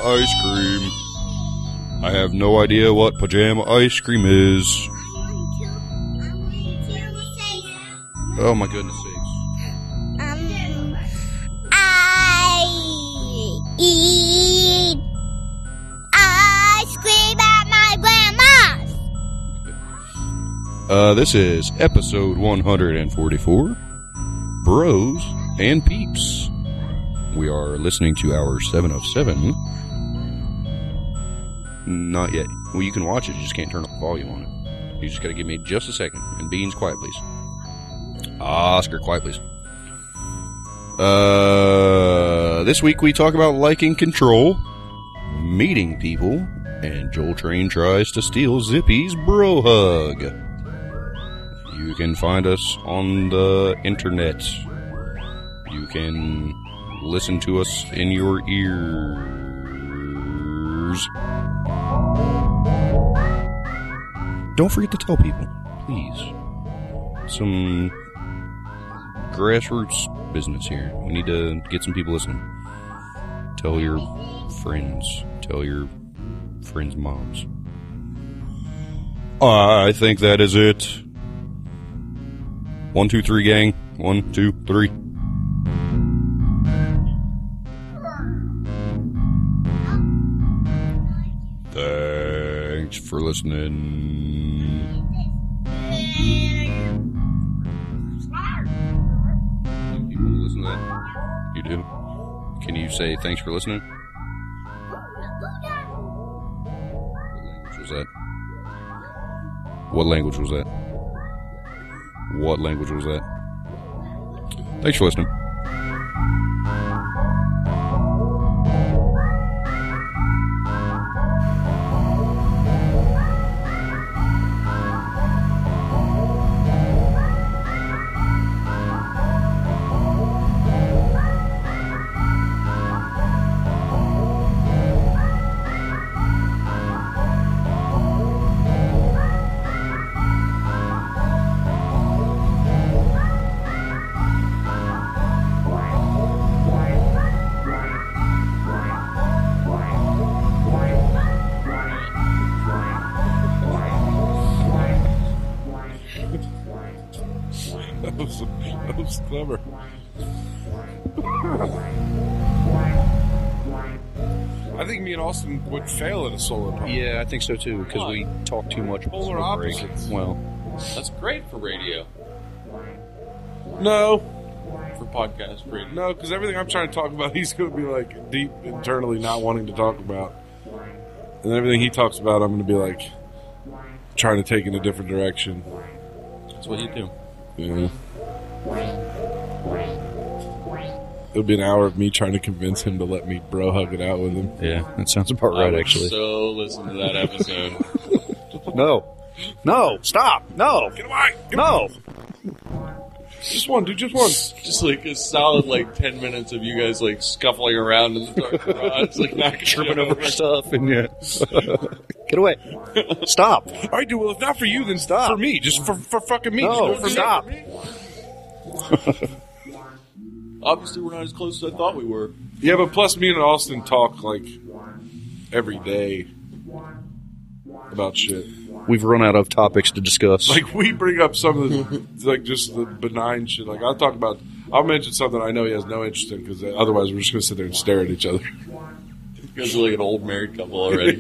ice cream. I have no idea what pajama ice cream is. Oh my goodness sakes. I eat ice cream at my grandma's. This is episode 144, Bros and Peeps. We are listening to our 7 of 7. Not yet. Well, you can watch it, you just can't turn up the volume on it. You just gotta give me just a second. And Beans, quiet please. Oscar, quiet please. This week we talk about liking control, meeting people, and Joel Train tries to steal Zippy's bro hug. You can find us on the internet. You can listen to us in your ears. Don't forget to tell people, please. Some grassroots business here. We need to get some people listening. Tell your friends. Tell your friends' moms. I think that is it. 1, 2, 3, gang. 1, 2, 3. Thanks for listening. People listen to that? You do? Can you say thanks for listening? What language was that? What language was that? Thanks for listening. That was clever. I think me and Austin would fail at a solo pop. Yeah, I think so too, because we talk too much. Polar opposites. Well, that's great for radio. No. For podcast radio. No, because everything I'm trying to talk about, he's going to be like deep internally not wanting to talk about. And everything he talks about, I'm going to be like trying to take in a different direction. That's what you do. Yeah. It'll be an hour of me trying to convince him to let me bro hug it out with him. Yeah, that sounds about right, actually. So listen to that episode. No, stop, no. Get away. No. Just one, dude, just one. Just like a solid 10 minutes of you guys scuffling around in the dark garage, knocking tripping over stuff and get away. Stop. All right, dude, well, if not for you, then stop. For me, just for fucking me. No, just stop. Obviously, we're not as close as I thought we were. Yeah, but plus me and Austin talk every day about shit. We've run out of topics to discuss. We bring up some of the, just the benign shit. I'll mention something I know he has no interest in, because otherwise we're just going to sit there and stare at each other. You guys are like an old married couple already.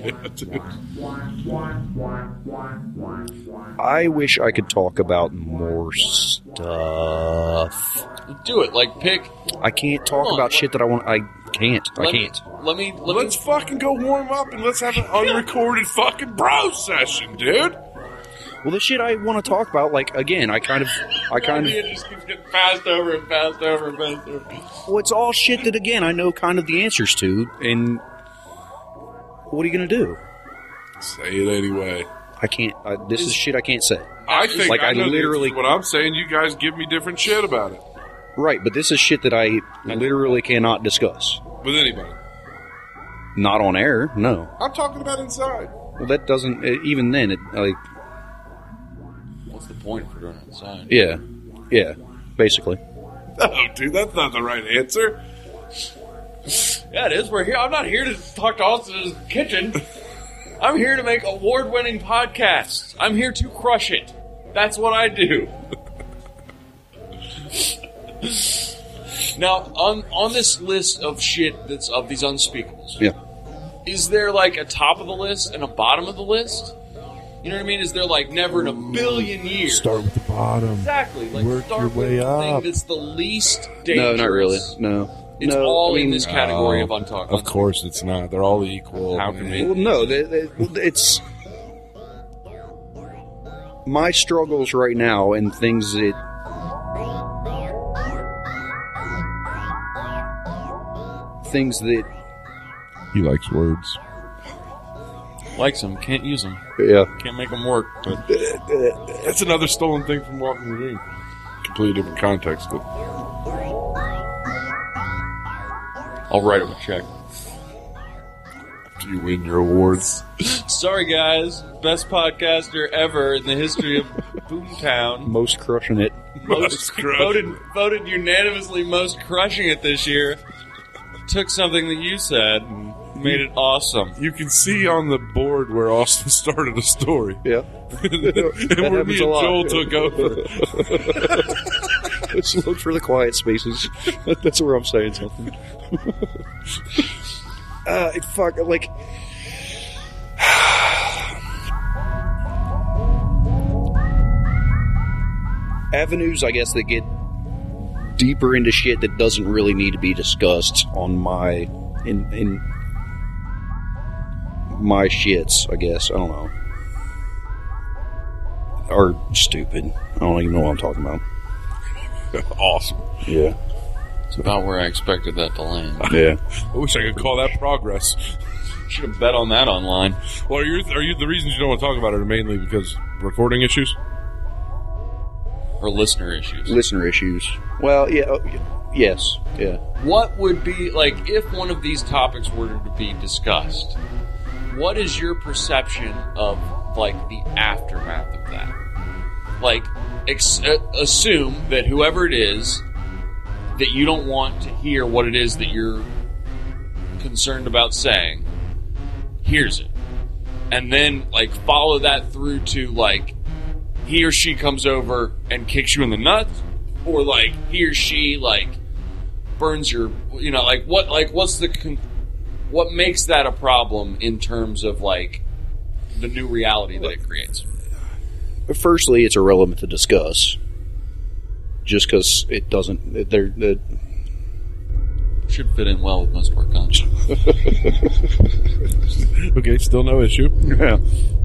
I wish I could talk about more stuff. Do it. Pick. I can't talk about shit that I want. I can't. Let's fucking go warm up and let's have an unrecorded fucking bro session, dude. Well, the shit I want to talk about, again, I kind of. It just keeps getting passed over and passed over and passed over. Well, it's all shit that, again, I know kind of the answers to, and what are you going to do? Say it anyway. I can't. This is shit I can't say. I think I know literally. What I'm saying, you guys give me different shit about it. Right, but this is shit that I literally cannot discuss. With anybody. Not on air, no. I'm talking about inside. Well, that doesn't. Even then, What's the point for doing it inside? Yeah, basically. No, dude, that's not the right answer. Yeah, it is. We're here. I'm not here to talk to Austin's kitchen. I'm here to make award-winning podcasts. I'm here to crush it. That's what I do. Now, on this list of shit that's of these unspeakables, Yeah. is there like a top of the list and a bottom of the list? You know what I mean? Is there like never in a billion years? Start with the bottom. Exactly. Like Work start your with way the thing up. that's the least No, dangerous. not really. No. It's no, all I mean, in this category of untalked. Of course it's not. They're all equal. How can we- Well, no, it's my struggles right now and things that He likes words. Likes them, can't use them, yeah. can't make them work. But That's another stolen thing from Walking the Room. Completely different context, but I'll write him a check. after you win your awards. Sorry, guys, best podcaster ever in the history of Boomtown. Most crushing it. Most Voted unanimously most crushing it this year. Took something that you said and made it awesome. You can see on the board where Austin started a story. Yeah. And where happens me a and lot. Joel took over. Let's look for the quiet spaces. That's where I'm saying something. Fuck, like. Avenues, I guess, that get deeper into shit that doesn't really need to be discussed on my. in my shits, I guess. I don't know. Are stupid. I don't even know what I'm talking about. Awesome. Yeah. It's about where I expected that to land. Yeah. I wish I could call that progress. Should have bet on that online. Well, are you the reasons you don't want to talk about it are mainly because recording issues? Or listener issues. Listener issues. Well, yeah. Yes. Yeah. What would be, like, if one of these topics were to be discussed, what is your perception of, like, the aftermath of that? Like, assume that whoever it is, that you don't want to hear what it is that you're concerned about saying, hears it. And then, like, follow that through to, like, he or she comes over and kicks you in the nuts, or, like, he or she, like, burns your, you know, like, what's the, what makes that a problem in terms of, like, the new reality that it creates? Firstly, it's irrelevant to discuss. Just because it doesn't. They're Should fit in well with most of our content. Okay, still no issue. yeah.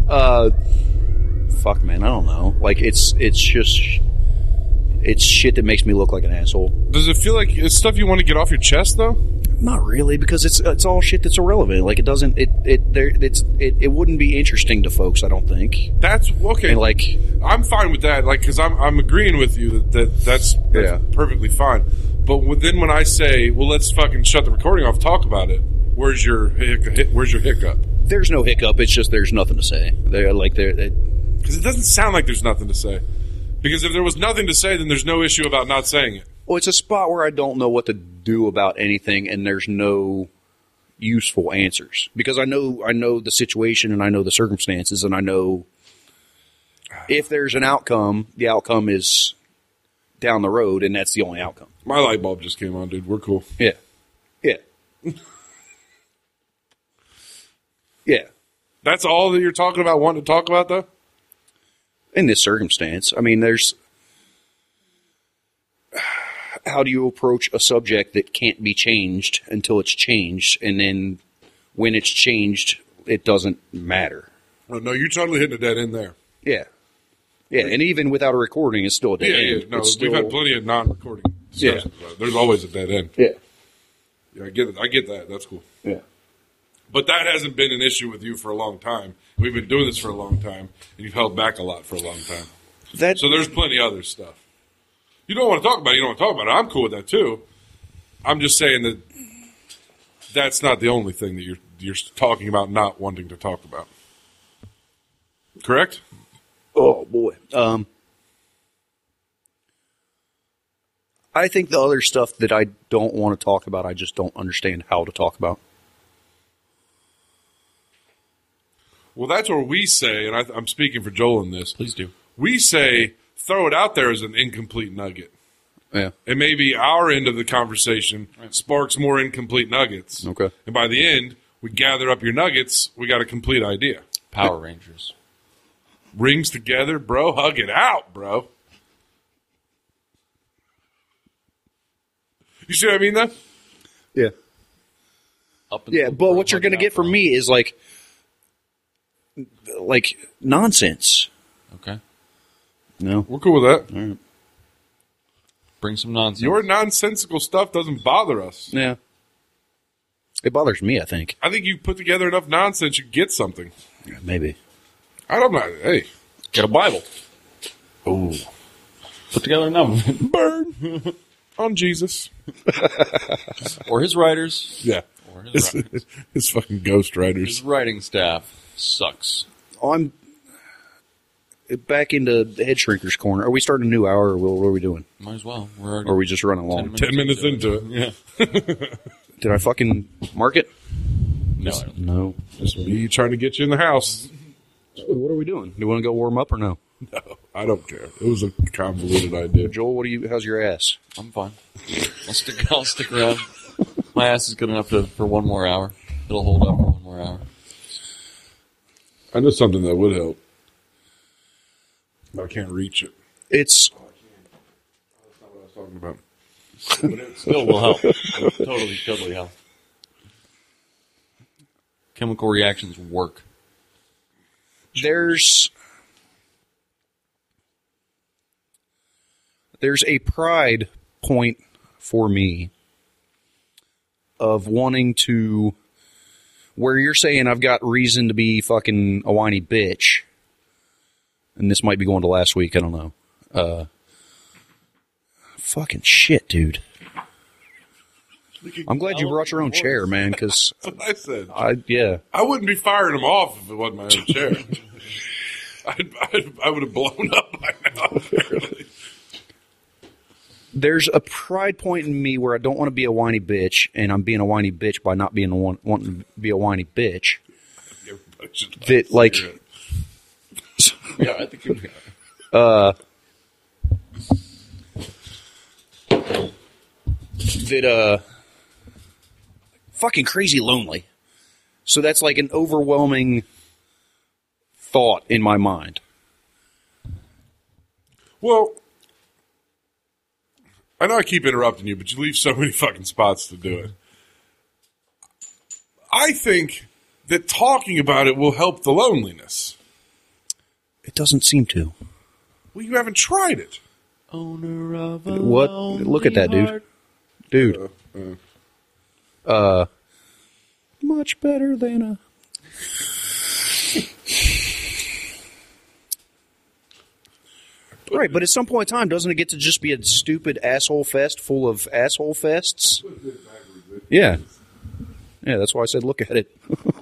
Fuck, man. I don't know. Like, it's just. It's shit that makes me look like an asshole. Does it feel like it's stuff you want to get off your chest, though? Not really, because it's all shit that's irrelevant. Like, it doesn't. It wouldn't be interesting to folks. I don't think. That's okay. And like, I'm fine with that, like, because I'm agreeing with you that's Yeah. perfectly fine. But then when I say, well, let's fucking shut the recording off, talk about it. Where's your hiccup? there's no hiccup. It's just there's nothing to say. Because it doesn't sound like there's nothing to say. Because if there was nothing to say, then there's no issue about not saying it. Well, it's a spot where I don't know what to do about anything, and there's no useful answers because I know the situation and I know the circumstances, and I know if there's an outcome, the outcome is down the road, and that's the only outcome. My light bulb just came on, dude. We're cool. Yeah. Yeah. That's all that you're talking about, wanting to talk about, though? In this circumstance, I mean, there's how do you approach a subject that can't be changed until it's changed, and then when it's changed, it doesn't matter. Oh, no, you're totally hitting a dead end there. Yeah. Yeah, and even without a recording, it's still a dead end. Yeah. No, It's we've still- had plenty of non-recording discussions. Yeah. About it. There's always a dead end. Yeah. Yeah, I get it. I get that. That's cool. Yeah. But that hasn't been an issue with you for a long time. We've been doing this for a long time, and you've held back a lot for a long time. So there's plenty of other stuff. You don't want to talk about it, you don't want to talk about it. I'm cool with that, too. I'm just saying that that's not the only thing that you're talking about not wanting to talk about. Correct? Oh boy. I think the other stuff that I don't want to talk about, I just don't understand how to talk about. Well, that's where we say, and I'm speaking for Joel in this. Please do. We say throw it out there as an incomplete nugget. Yeah. And maybe our end of the conversation sparks more incomplete nuggets. Okay. And by the end, we gather up your nuggets. We got a complete idea. Power Rangers. Rings together, bro. Hug it out, bro. You see what I mean, though? Yeah. Yeah, but what you're going to get from me is like nonsense. Okay. No. We're cool with that. All right. Bring some nonsense. Your nonsensical stuff doesn't bother us. Yeah. It bothers me, I think. I think you put together enough nonsense, you get something. Yeah, maybe. I don't know. Hey. Get a Bible. Oh. Put together a number. Burn. On Jesus. Or his writers. Yeah. Or his writers. His fucking ghost writers. His writing staff sucks. I'm back into the Head Shrinker's Corner. Are we starting a new hour, or what are we doing? Might as well. We're already Or are we just running along? 10 minutes into it. Yeah. Did I fucking mark it? No, I don't. No. Just me trying to get you in the house. What are we doing? Do you want to go warm up or no? No, I don't care. It was a convoluted idea. Joel, how's your ass? I'm fine. I'll stick around. My ass is good enough for one more hour. It'll hold up for one more hour. I know something that would help. But I can't reach it. It's That's not what I was talking about. But it still will help. It'll totally help. Chemical reactions work. there's a pride point for me of wanting to, where you're saying I've got reason to be fucking a whiny bitch, and this might be going to last week, I don't know. Fucking shit, dude. I'm glad you brought your own chair, man, because That's what I said. I wouldn't be firing him off if it wasn't my own chair. I would have blown up by now. Apparently. There's a pride point in me where I don't want to be a whiny bitch, and I'm being a whiny bitch by not being wanting to be a whiny bitch. That, like, Yeah, I think you'd be fucking crazy lonely. So that's like an overwhelming thought in my mind. Well, I know I keep interrupting you, but you leave so many fucking spots to do it. I think that talking about it will help the loneliness. It doesn't seem to. Well, you haven't tried it. owner of a What? Look at that, dude. heart. Dude. Much better than a... Right, but at some point in time, doesn't it get to just be a stupid asshole fest full of asshole fests? Yeah. Yeah, that's why I said look at it.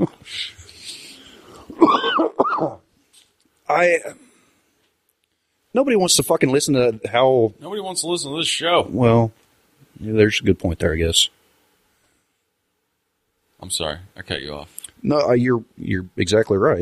Nobody wants to fucking listen to how... Nobody wants to listen to this show. Well, yeah, there's a good point there, I guess. I'm sorry, I cut you off. No, you're exactly right.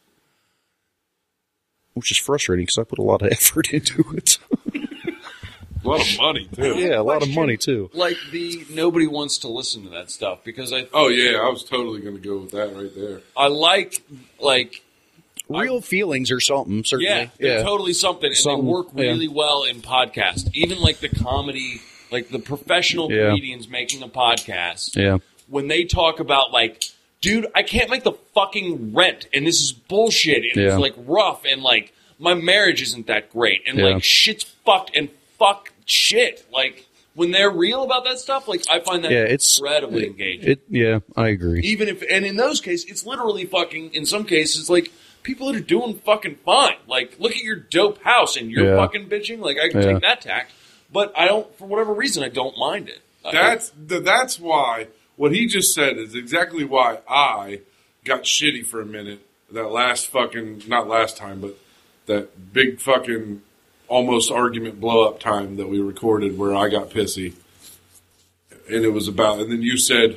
Which is frustrating because I put a lot of effort into it. A lot of money, too. Yeah, a lot of money, too. Like nobody wants to listen to that stuff because Oh, yeah, I was totally going to go with that right there. I like Real feelings or something, certainly. yeah, they're totally something, and Something, they work really well in podcast. Even like the comedy, like the professional Yeah. comedians making a podcast. Yeah. When they talk about like, dude, I can't make the fucking rent, and this is bullshit, and Yeah. it's like rough, and like my marriage isn't that great, and Yeah. like shit's fucked, and fuck shit. Like when they're real about that stuff, like I find that incredibly engaging. Yeah, I agree. Even if, and in those cases, it's literally fucking, in some cases, like, people that are doing fucking fine. Like, look at your dope house and you're Yeah. fucking bitching. Like, I can Yeah. take that tact. But I don't, for whatever reason, I don't mind it. That's why what he just said is exactly why I got shitty for a minute. That last fucking, not last time, but that big fucking almost argument blow up time that we recorded where I got pissy, and it was about, and then you said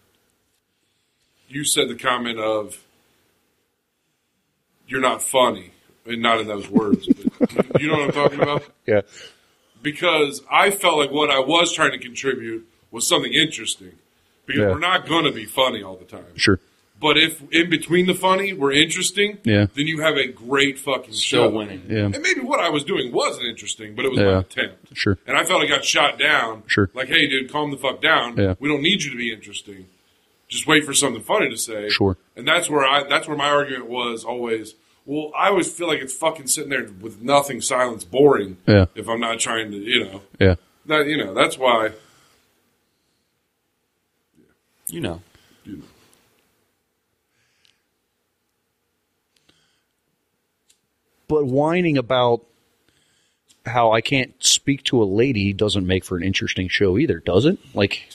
the comment of you're not funny, and not in those words, but you know what I'm talking about? Yeah. Because I felt like what I was trying to contribute was something interesting. Because we're not going to be funny all the time. Sure. But if in between the funny we're interesting, then you have a great fucking show. Still winning. Yeah. And maybe what I was doing wasn't interesting, but it was my attempt. Sure. And I felt I got shot down. Sure. Like, hey, dude, calm the fuck down. Yeah. We don't need you to be interesting. Just wait for something funny to say. Sure. And that's where my argument was always. Well, I always feel like it's fucking sitting there with nothing, silence, boring. Yeah. If I'm not trying to, Yeah. That's why. You know. But whining about how I can't speak to a lady doesn't make for an interesting show either, does it? Like,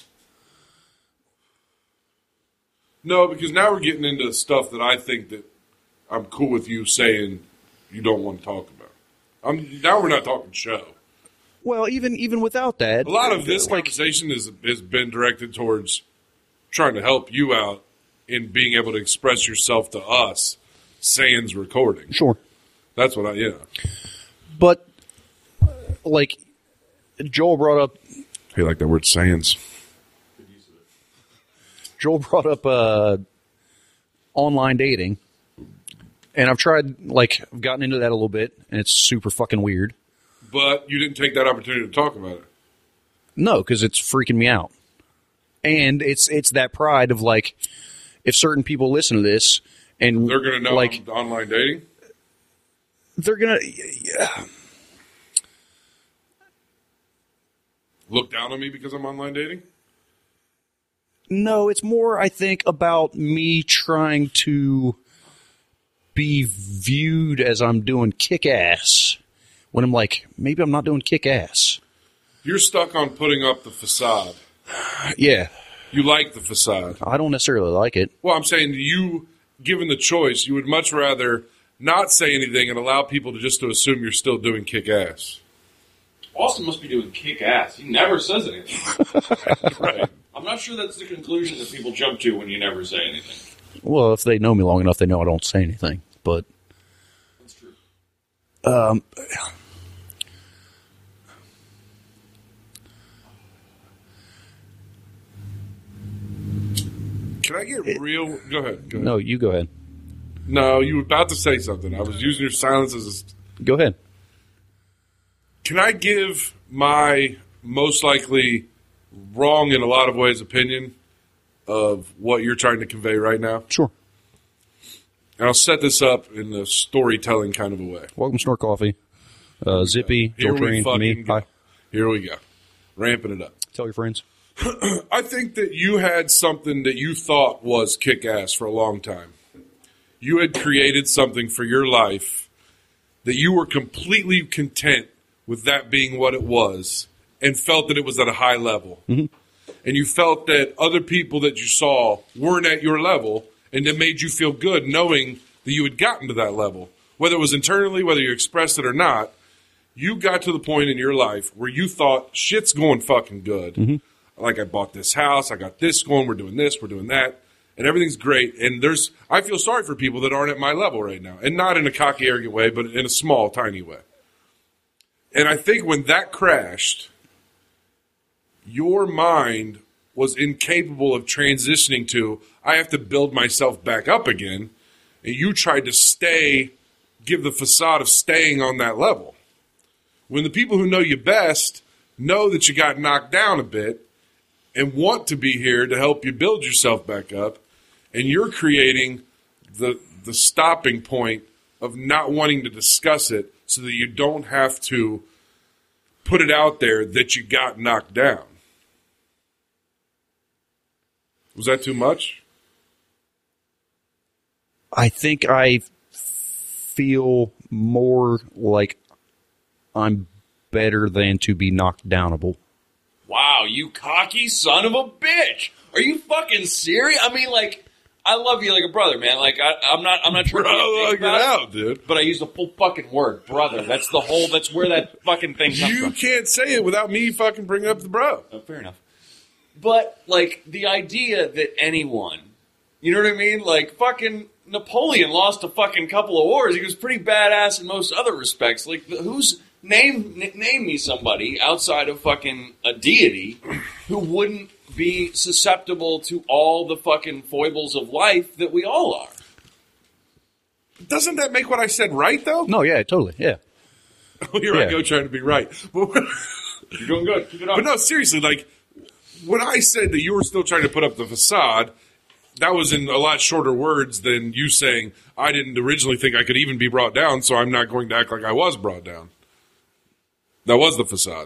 no, because now we're getting into stuff that I think that I'm cool with you saying you don't want to talk about. Now we're not talking show. well, even without that, A lot of this conversation has been directed towards trying to help you out in being able to express yourself to us, sans recording. Sure. That's what But like Joel brought up, I like that word, sans. Joel brought up online dating, and I've gotten into that a little bit, and it's super fucking weird. But you didn't take that opportunity to talk about it. No, because it's freaking me out, and it's that pride of like, if certain people listen to this and They're going to know I'm online dating? they're gonna. Look down on me because I'm online dating? No, it's more, I think, about me trying to be viewed as I'm doing kick-ass when I'm like, maybe I'm not doing kick-ass. You're stuck on putting up the facade. Yeah. You like the facade. I don't necessarily like it. Well, I'm saying you, given the choice, you would much rather not say anything and allow people to assume you're still doing kick-ass. Austin must be doing kick-ass. He never says anything. Right. I'm not sure that's the conclusion that people jump to when you never say anything. Well, if they know me long enough, they know I don't say anything. But That's true. Can I get real? Go ahead. no, you go ahead. No, you were about to say something. I was using your silence as a... Go ahead. Can I give my most likely wrong in a lot of ways opinion of what you're trying to convey right now? Sure. And I'll set this up in a storytelling kind of a way. Welcome to Snort Coffee. Zippy, Here Joel we Train, fucking me. go. Hi. Here we go. Ramping it up. Tell your friends. I think that you had something that you thought was kick-ass for a long time. You had created something for your life that you were completely content with that being what it was and felt that it was at a high level. Mm-hmm. And you felt that other people that you saw weren't at your level, and it made you feel good knowing that you had gotten to that level. Whether it was internally, whether you expressed it or not, you got to the point in your life where you thought, shit's going fucking good. Mm-hmm. Like, I bought this house, I got this going, we're doing this, we're doing that, and everything's great. And I feel sorry for people that aren't at my level right now. And not in a cocky, arrogant way, but in a small, tiny way. And I think when that crashed, your mind was incapable of transitioning to, I have to build myself back up again. And you tried to give the facade of staying on that level. When the people who know you best know that you got knocked down a bit and want to be here to help you build yourself back up, and you're creating the stopping point of not wanting to discuss it so that you don't have to put it out there that you got knocked down. Was that too much? I think I feel more like I'm better than to be knocked downable. Wow, you cocky son of a bitch! Are you fucking serious? I mean, like, I love you like a brother, man. Like I'm not trying to Bro, get get out, dude. but I use the full fucking word, brother. That's where that fucking thing comes You from. can't say it without me fucking bringing up the bro. Oh, fair enough. But like the idea that anyone, you know what I mean? Like fucking Napoleon lost a fucking couple of wars. He was pretty badass in most other respects. Like name me somebody outside of fucking a deity who wouldn't be susceptible to all the fucking foibles of life that we all are. Doesn't that make what I said right, though? No, yeah, totally, yeah. Oh, here I go trying to be right. You're doing good. Keep it up. But no, seriously, like, when I said that you were still trying to put up the facade, that was in a lot shorter words than you saying, I didn't originally think I could even be brought down, so I'm not going to act like I was brought down. That was the facade.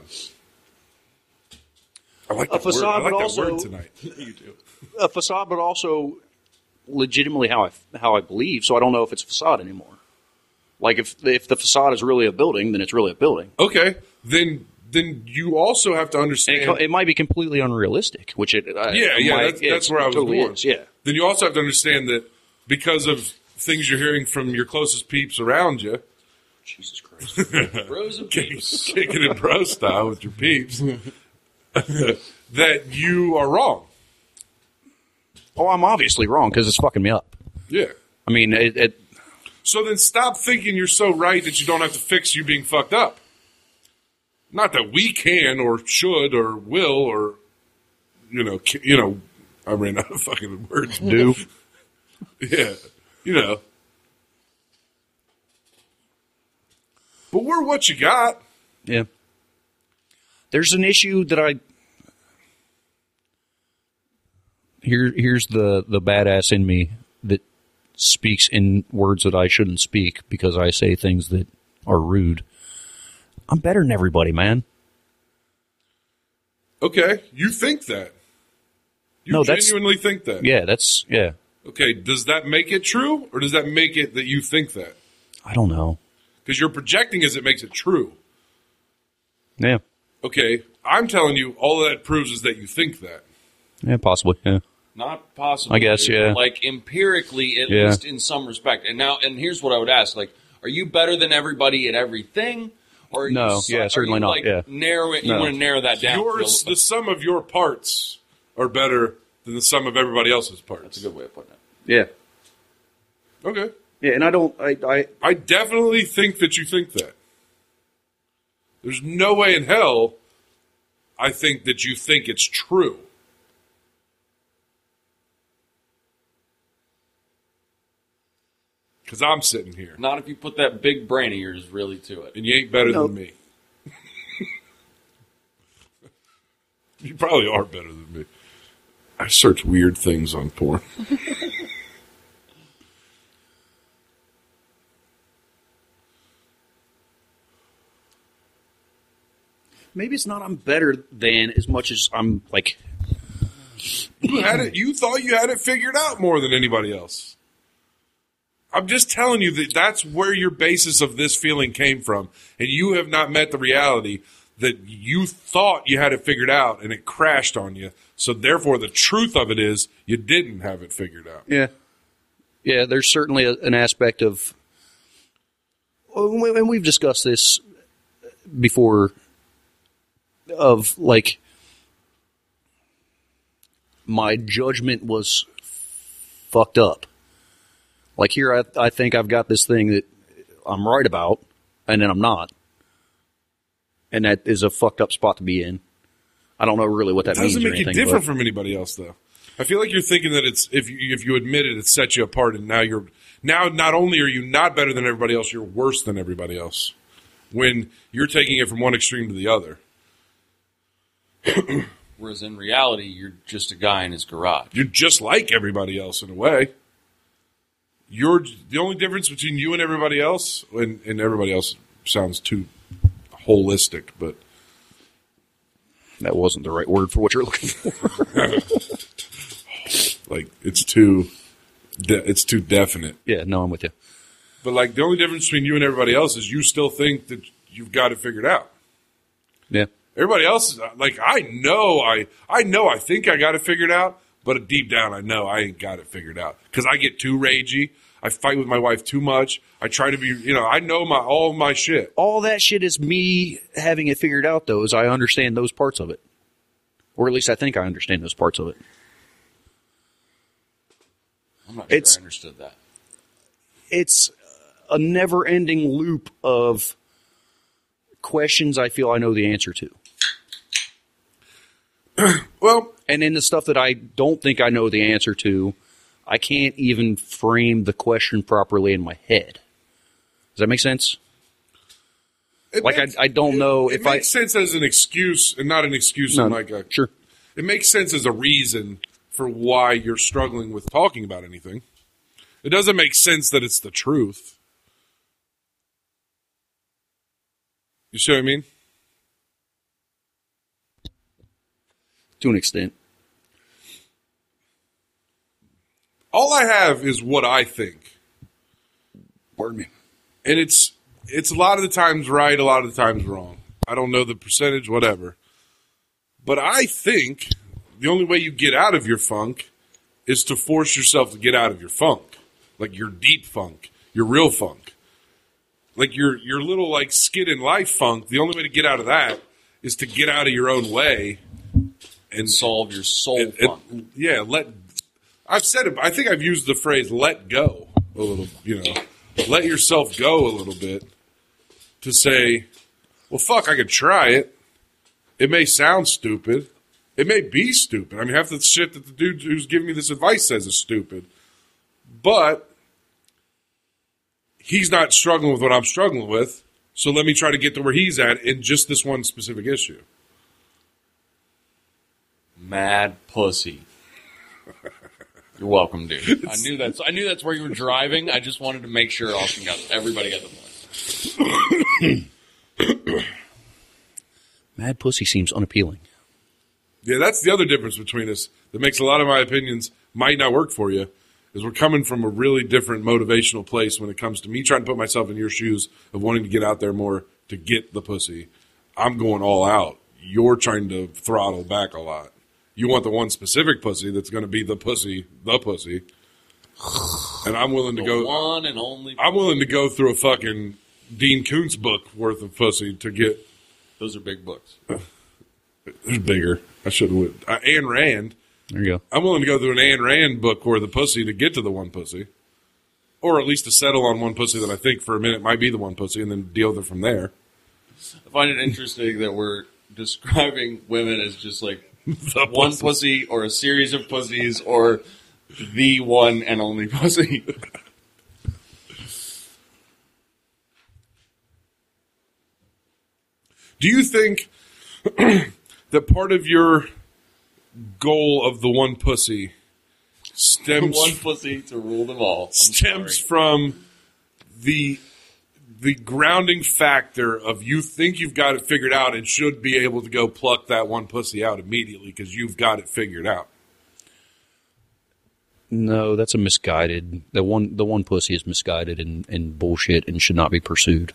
I like that facade, word. I like but that also- word tonight. You do. A facade, but also legitimately how I believe. So I don't know if it's a facade anymore. Like if the facade is really a building, then it's really a building. Okay, then you also have to understand. It might be completely unrealistic, which it that's where I was totally going. is, yeah. Then you also have to understand that because of things you're hearing from your closest peeps around you, Jesus Christ. Bros and peeps. kicking it bro style with your peeps, that you are wrong. Oh, I'm obviously wrong because it's fucking me up. Yeah. I mean, So then stop thinking you're so right that you don't have to fix you being fucked up. Not that we can or should or will or, I ran out of fucking words. do. Yeah. But we're what you got. Yeah. There's an issue that here's the badass in me that speaks in words that I shouldn't speak because I say things that are rude. I'm better than everybody, man. Okay. You think that. You genuinely think that. Yeah. Okay. Does that make it true or does that make it that you think that? I don't know. Because you're projecting as it makes it true. Yeah. Okay. I'm telling you, all that proves is that you think that. Yeah, possibly. Yeah. Not possible. I guess, yeah. Like empirically, at Yeah. least in some respect. And here's what I would ask: like, are you better than everybody at everything? Or are No, you, yeah, certainly are you, not, like, yeah. narrow it. You No. want to narrow that down. The sum of your parts are better than the sum of everybody else's parts. That's a good way of putting it. Yeah. Okay. Yeah, and I definitely think that you think that. There's no way in hell I think that you think it's true. Because I'm sitting here. Not if you put that big brain of yours really to it. And you ain't better than me. You probably are better than me. I search weird things on porn. maybe it's not I'm better than as much as I'm like. You had it. You thought you had it figured out more than anybody else. I'm just telling you that that's where your basis of this feeling came from, and you have not met the reality that you thought you had it figured out, and it crashed on you. So therefore, the truth of it is you didn't have it figured out. Yeah. Yeah, there's certainly an aspect of, and we've discussed this before, of like, my judgment was fucked up. Like here, I think I've got this thing that I'm right about, and then I'm not. And that is a fucked up spot to be in. I don't know really what that means. It doesn't or make you anything, different but from anybody else, though. I feel like you're thinking that it's if you admit it, it sets you apart, and now not only are you not better than everybody else, you're worse than everybody else. When you're taking it from one extreme to the other. Whereas in reality, you're just a guy in his garage. You're just like everybody else in a way. You're the only difference between you and everybody else, and everybody else sounds too holistic, but that wasn't the right word for what you're looking for. like it's too definite. Yeah, no, I'm with you. But like the only difference between you and everybody else is you still think that you've got it figured out. Yeah. Everybody else is like I know I think I got it figured out, But deep down, I know I ain't got it figured out because I get too ragey. I fight with my wife too much. I try to be, I know all my shit. All that shit is me having it figured out, though, is I understand those parts of it. Or at least I think I understand those parts of it. I'm not sure I understood that. It's a never-ending loop of questions I feel I know the answer to. Well, and then the stuff that I don't think I know the answer to, I can't even frame the question properly in my head. Does that make sense? I don't know if it makes sense as an excuse and not an excuse. Sure. It makes sense as a reason for why you're struggling with talking about anything. It doesn't make sense that it's the truth. You see what I mean? To an extent. All I have is what I think. Pardon me. And it's a lot of the times right, a lot of the times wrong. I don't know the percentage, whatever. But I think the only way you get out of your funk is to force yourself to get out of your funk. Like your deep funk, your real funk. Like your little like skid in life funk, the only way to get out of that is to get out of your own way and solve your soul funk. I've said it, I think I've used the phrase let go a little, let yourself go a little bit to say, well, fuck, I could try it. It may sound stupid. It may be stupid. I mean, half the shit that the dude who's giving me this advice says is stupid. But he's not struggling with what I'm struggling with, so let me try to get to where he's at in just this one specific issue. Mad pussy. You're welcome, dude. I knew that's where you were driving. I just wanted to make sure everybody got the point. Mad pussy seems unappealing. Yeah, that's the other difference between us that makes a lot of my opinions might not work for you, is we're coming from a really different motivational place when it comes to me trying to put myself in your shoes of wanting to get out there more to get the pussy. I'm going all out. You're trying to throttle back a lot. You want the one specific pussy that's going to be the pussy. And I'm willing to go. One and only. I'm willing to go through a fucking Dean Koontz book worth of pussy to get. Those are big books. There's bigger. I should have. Ayn Rand. There you go. I'm willing to go through an Ayn Rand book worth of pussy to get to the one pussy. Or at least to settle on one pussy that I think for a minute might be the one pussy and then deal with it from there. I find it interesting that we're describing women as just like one pussy or a series of pussies or the one and only pussy. Do you think that part of your goal of the one pussy stems one pussy to rule them all stems from the grounding factor of you think you've got it figured out and should be able to go pluck that one pussy out immediately because you've got it figured out? No, that's a misguided. The one pussy is misguided and bullshit and should not be pursued.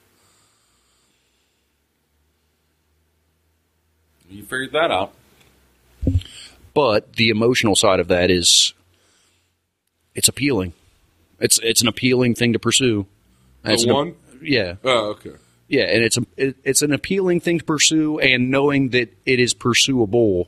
You figured that out. But the emotional side of that is it's appealing. It's an appealing thing to pursue. The one? Yeah. Oh, okay. Yeah, and it's an appealing thing to pursue, and knowing that it is pursuable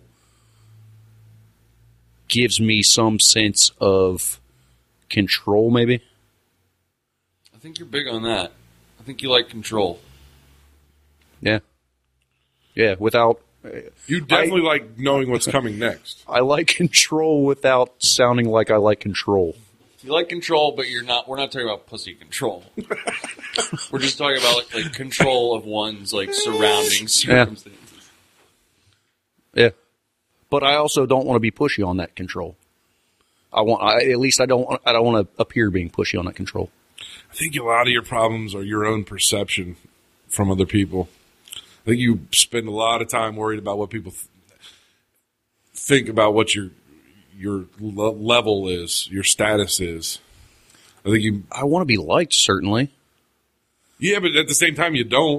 gives me some sense of control, maybe. I think you're big on that. I think you like control. Yeah. Yeah, without... You definitely like knowing what's coming next. I like control without sounding like I like control. You like control, but we're not talking about pussy control. We're just talking about like control of one's like surrounding circumstances. Yeah. But I also don't want to be pushy on that control. I don't want to appear being pushy on that control. I think a lot of your problems are your own perception from other people. I think you spend a lot of time worried about what people think about what your level is, your status is. I want to be liked, certainly. Yeah, but at the same time, you don't.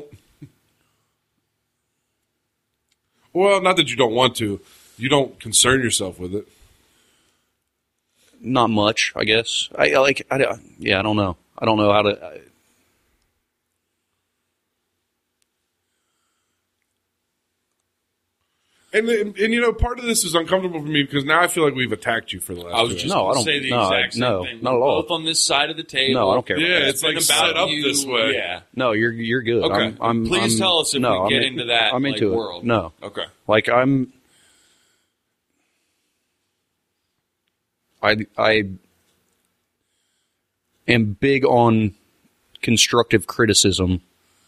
Well, not that you don't want to. You don't concern yourself with it. Not much, I guess. I don't know. I don't know how to. And you know, part of this is uncomfortable for me because now I feel like we've attacked you for the last. I was just going to say the exact same thing. Not at all. Both on this side of the table. No, I don't care. Yeah, it's like about set up you. this way. Yeah. No, you're good. Okay. Please tell us if we get into that. I'm into world. it. No. Okay. Like I am big on constructive criticism,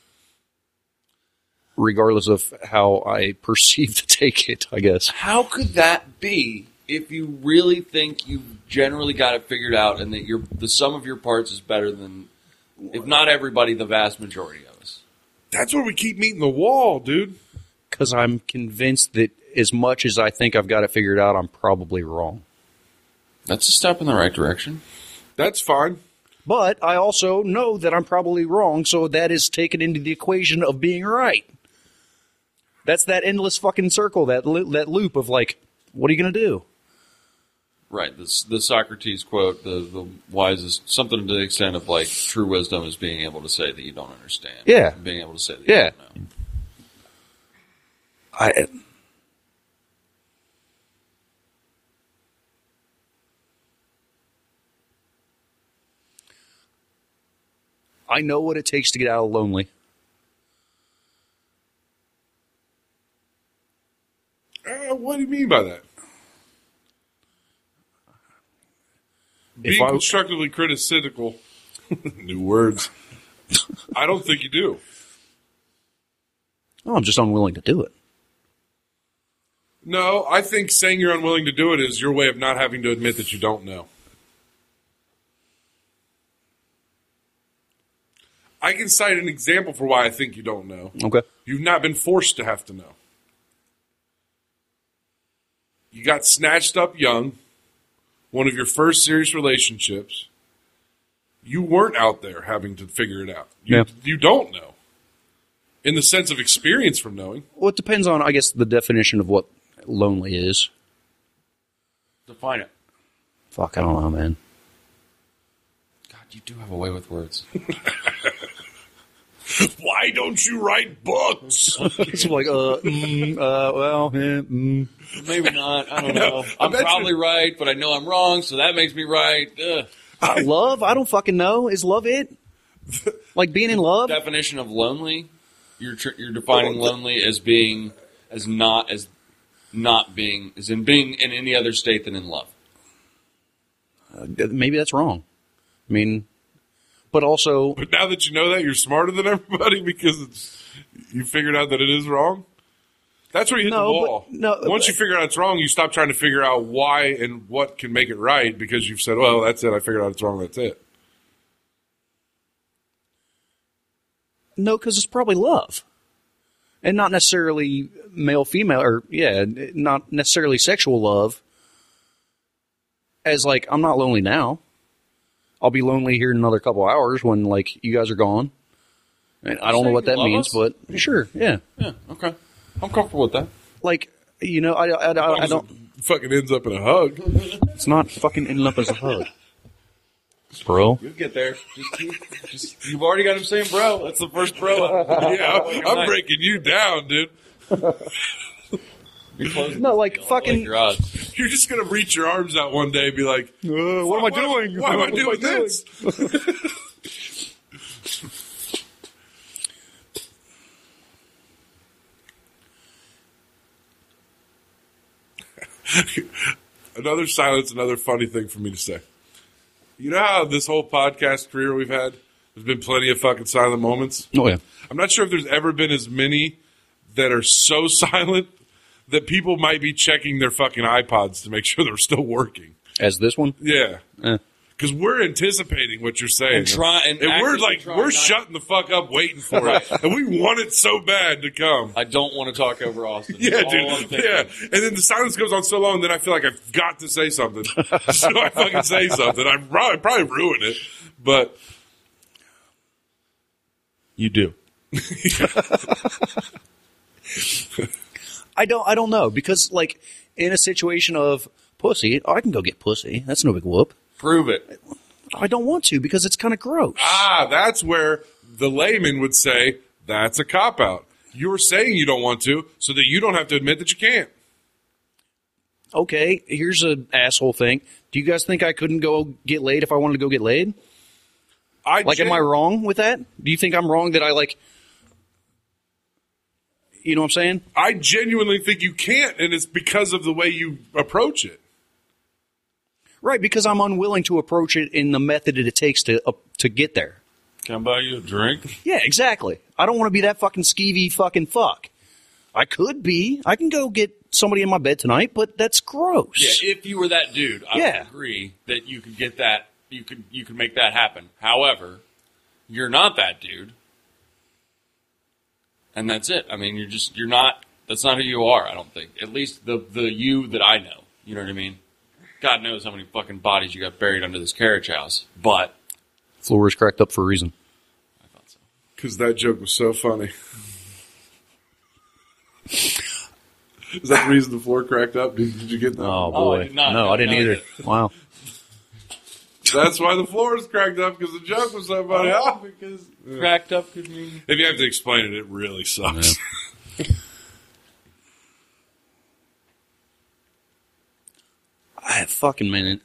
regardless of how I perceive to take it, I guess. How could that be if you really think you've generally got it figured out and that the sum of your parts is better than, if not everybody, the vast majority of us? That's where we keep meeting the wall, dude. Because I'm convinced that as much as I think I've got it figured out, I'm probably wrong. That's a step in the right direction. That's fine. But I also know that I'm probably wrong, so that is taken into the equation of being right. That's that endless fucking circle, that loop of like, what are you going to do? Right. The Socrates quote, the wisest, something to the extent of like, true wisdom is being able to say that you don't understand. Yeah. Being able to say that you don't know. I know what it takes to get out of lonely. What do you mean by that? Being constructively critical, new words, I don't think you do. Oh, I'm just unwilling to do it. No, I think saying you're unwilling to do it is your way of not having to admit that you don't know. I can cite an example for why I think you don't know. Okay. You've not been forced to have to know. You got snatched up young, one of your first serious relationships. You weren't out there having to figure it out. You don't know. In the sense of experience from knowing. Well, it depends on, I guess, the definition of what lonely is. Define it. Fuck, I don't know, man. God, you do have a way with words. Why don't you write books? It's like, maybe not. I don't know. I'm probably right, but I know I'm wrong, so that makes me right. Love? I don't fucking know. Is love it? Like being in love? Definition of lonely? You're defining lonely as being in any other state than in love. Maybe that's wrong. I mean, but also... But now that you know that, you're smarter than everybody because you figured out that it is wrong? That's where you hit the wall. Once you figure out it's wrong, you stop trying to figure out why and what can make it right because you've said, well, that's it. I figured out it's wrong. That's it. No, because it's probably love. And not necessarily male-female, or, not necessarily sexual love. As, like, I'm not lonely now. I'll be lonely here in another couple hours when, like, you guys are gone. And I don't know what that means, but sure, yeah. Yeah, okay. I'm comfortable with that. Like, you know, I don't... It fucking ends up in a hug. It's not fucking ending up as a hug. Bro. You'll get there. Just you've already got him saying bro. That's the first bro. Yeah, I'm breaking you down, dude. No, like fucking... You're just going to reach your arms out one day and be like, what am I doing? Why am I doing this? Another silence, another funny thing for me to say. You know how this whole podcast career we've had, there's been plenty of fucking silent moments? Oh, yeah. I'm not sure if there's ever been as many that are so silent that people might be checking their fucking iPods to make sure they're still working. As this one? Yeah. Because we're anticipating what you're saying. And we're shutting the fuck up waiting for it. And we want it so bad to come. I don't want to talk over Austin. Yeah, dude. Yeah. And then the silence goes on so long that I feel like I've got to say something. So I fucking say something. I probably ruin it. But you do. I don't know, because like in a situation of Pussy? I can go get pussy. That's no big whoop. Prove it. I don't want to because it's kind of gross. That's where the layman would say that's a cop-out. You're saying you don't want to so that you don't have to admit that you can't. Okay, here's an asshole thing. Do you guys think I couldn't go get laid if I wanted to go get laid? Am I wrong with that? Do you think I'm wrong that I you know what I'm saying? I genuinely think you can't, and it's because of the way you approach it. Right, because I'm unwilling to approach it in the method that it takes to get there. Can I buy you a drink? Yeah, exactly. I don't want to be that fucking skeevy fucking fuck. I could be. I can go get somebody in my bed tonight, but that's gross. Yeah, if you were that dude, I would agree that you could get that. You could make that happen. However, you're not that dude, and that's it. I mean, you're not. That's not who you are. I don't think. At least the you that I know. You know what I mean? God knows how many fucking bodies you got buried under this carriage house, but floor is cracked up for a reason. I thought so. Because that joke was so funny. Is that the reason the floor cracked up? Did you get that? Oh, boy. I did not. No, I didn't either. Wow. That's why the floor is cracked up, because the joke was so funny. Because cracked up could mean... If you have to explain it, it really sucks. Yeah. I fucking minute.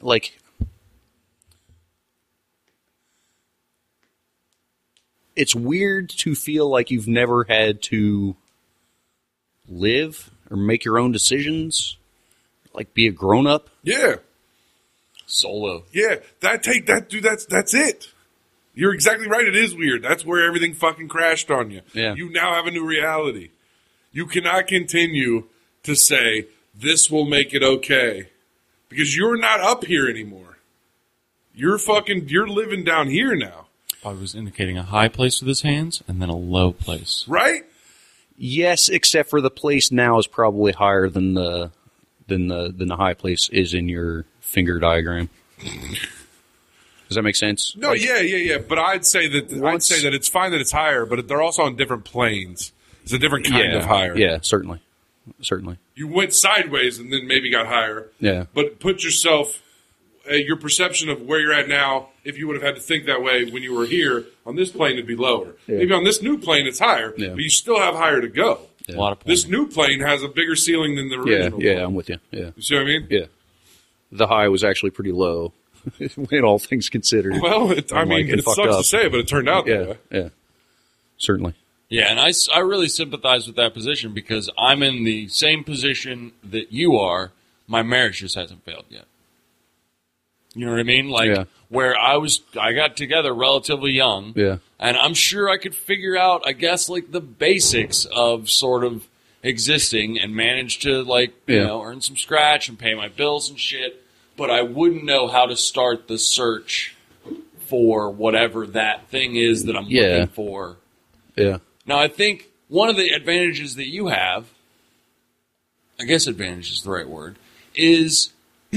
It's weird to feel like you've never had to live or make your own decisions, be a grown-up. Yeah. Solo. Yeah. Dude, that's it. You're exactly right. It is weird. That's where everything fucking crashed on you. Yeah. You now have a new reality. You cannot continue to say, this will make it okay. Because you're not up here anymore. You're living down here now. I was indicating a high place with his hands and then a low place. Right? Yes, except for the place now is probably higher than the high place is in your finger diagram. Does that make sense? No, yeah. But I'd say that it's fine that it's higher, but they're also on different planes. It's a different kind of higher. Yeah, certainly. You went sideways and then maybe got higher. Yeah. But put yourself, your perception of where you're at now, if you would have had to think that way when you were here, on this plane it'd be lower. Yeah. Maybe on this new plane it's higher, but you still have higher to go. Yeah. A lot of This new plane has a bigger ceiling than the original plane. I'm with you. Yeah. You see what I mean? Yeah. The high was actually pretty low, when all things considered. Well, it sucks to say, but it turned out that way. Yeah. Certainly. Yeah, and I really sympathize with that position because I'm in the same position that you are. My marriage just hasn't failed yet. You know what I mean? Where I got together relatively young. Yeah. And I'm sure I could figure out, I guess, the basics of sort of existing and manage to, earn some scratch and pay my bills and shit. But I wouldn't know how to start the search for whatever that thing is that I'm looking for. Yeah. Now, I think one of the advantages that you have, I guess advantage is the right word, is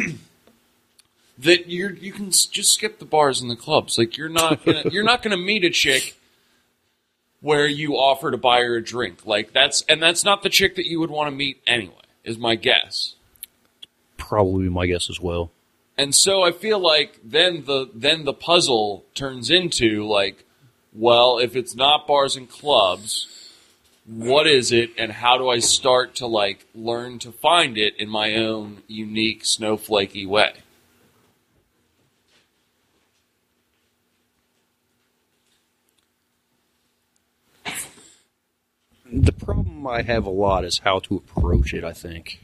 that you can just skip the bars and the clubs. You're not gonna meet a chick where you offer to buy her a drink. That's not the chick that you would want to meet anyway, is my guess. Probably my guess as well. And so I feel like then the puzzle turns into well, if it's not bars and clubs, what is it, and how do I start to learn to find it in my own unique snowflakey way? The problem I have a lot is how to approach it, I think.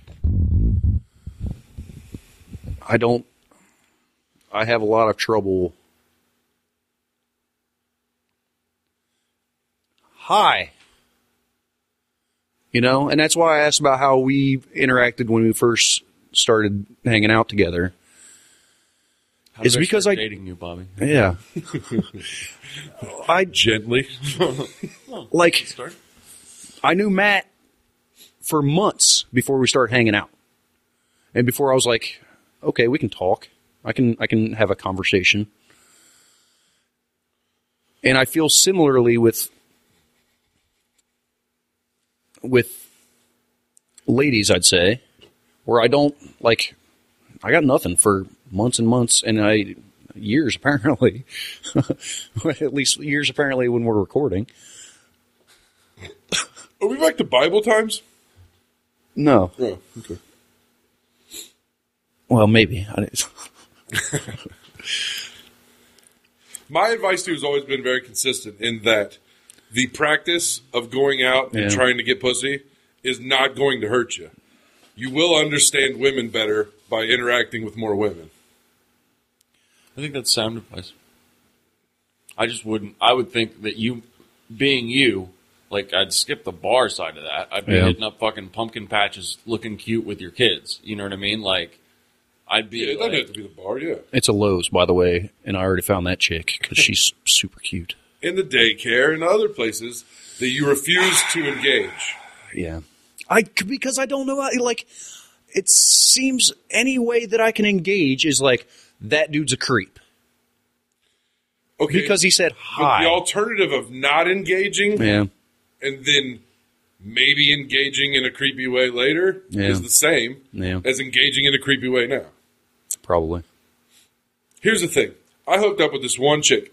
I have a lot of trouble. Hi. And that's why I asked about how we interacted when we first started hanging out together. How did I start dating you, Bobby? Yeah. I Gently. I knew Matt for months before we started hanging out. And before I was like, okay, we can talk. I can have a conversation. And I feel similarly with ladies, I'd say, where I don't I got nothing for months and months, and years apparently. At least years apparently when we're recording. Are we back to Bible times? No. Oh, okay. Well, maybe. My advice to you has always been very consistent in that the practice of going out and trying to get pussy is not going to hurt you. You will understand women better by interacting with more women. I think that's sound advice. I just wouldn't. I would think that you, being you, like I'd skip the bar side of that. I'd be hitting up fucking pumpkin patches, looking cute with your kids. You know what I mean? Like, I'd be. Yeah, it doesn't have to be the bar. Yeah, it's a Lowe's, by the way, and I already found that chick because she's super cute. In the daycare and other places that you refuse to engage. Yeah, because I don't know how. Like, it seems any way that I can engage is like that dude's a creep. Okay, because he said hi. But the alternative of not engaging, and then maybe engaging in a creepy way later is the same as engaging in a creepy way now. Probably. Here's the thing: I hooked up with this one chick,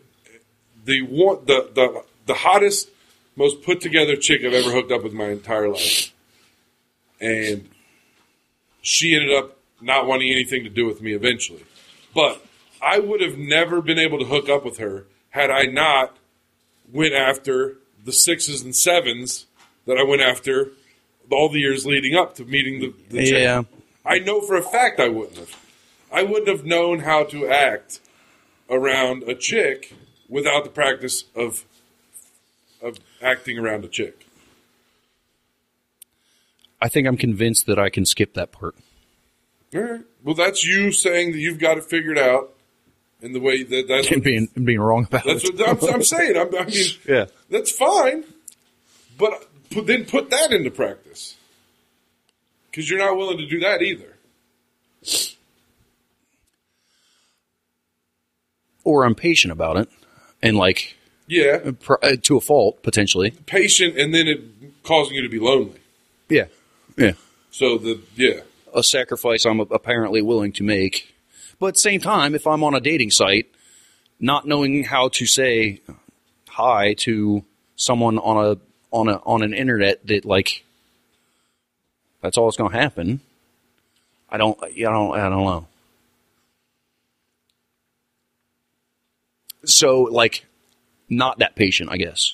the hottest, most put together chick I've ever hooked up with in my entire life, and she ended up not wanting anything to do with me eventually, but I would have never been able to hook up with her had I not went after the 6s and 7s that I went after all the years leading up to meeting the chick. Yeah. I know for a fact I wouldn't have. I wouldn't have known how to act around a chick without the practice of acting around a chick. I think I'm convinced that I can skip that part. All right. Well, that's you saying that you've got it figured out. In the way that's what, being wrong about that's it. That's what I'm saying. I mean, that's fine, but then put that into practice because you're not willing to do that either. Or I'm patient about it, and to a fault potentially. Patient, and then it causing you to be lonely. Yeah. So a sacrifice I'm apparently willing to make. But at the same time, if I'm on a dating site, not knowing how to say hi to someone on an internet that that's all that's going to happen. I don't know. So not that patient, I guess.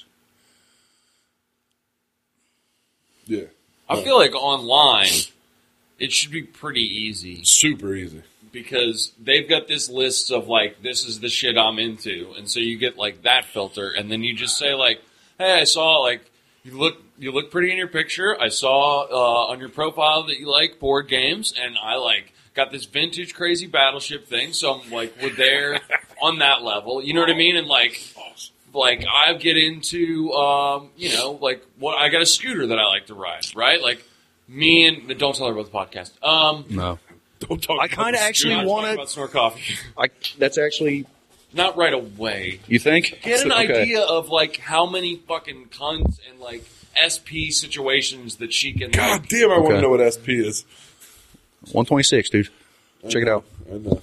Yeah, I feel like online it should be pretty easy, super easy. Because they've got this list of this is the shit I'm into, and so you get that filter, and then you just say hey, I saw you look pretty in your picture. I saw on your profile that you like board games, and I got this vintage crazy Battleship thing, so I'm we're there on that level. You know what I mean? And I get into what I got a scooter that I like to ride, right? Me and don't tell her about the podcast. No. Don't talk. I kind of actually want about Snore Coffee. That's actually not right away. You think? Get an idea of how many fucking cunts and SP situations that she can. God damn! I want to know what SP is. 126, dude. Check it out. I know.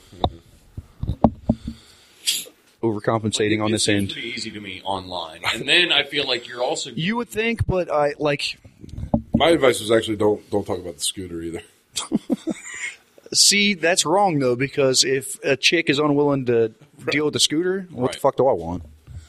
Overcompensating on this end. It's pretty easy to me online, and then I feel you're also. You would think, but I My advice was actually don't talk about the scooter either. See, that's wrong, though, because if a chick is unwilling to deal with the scooter, what the fuck do I want?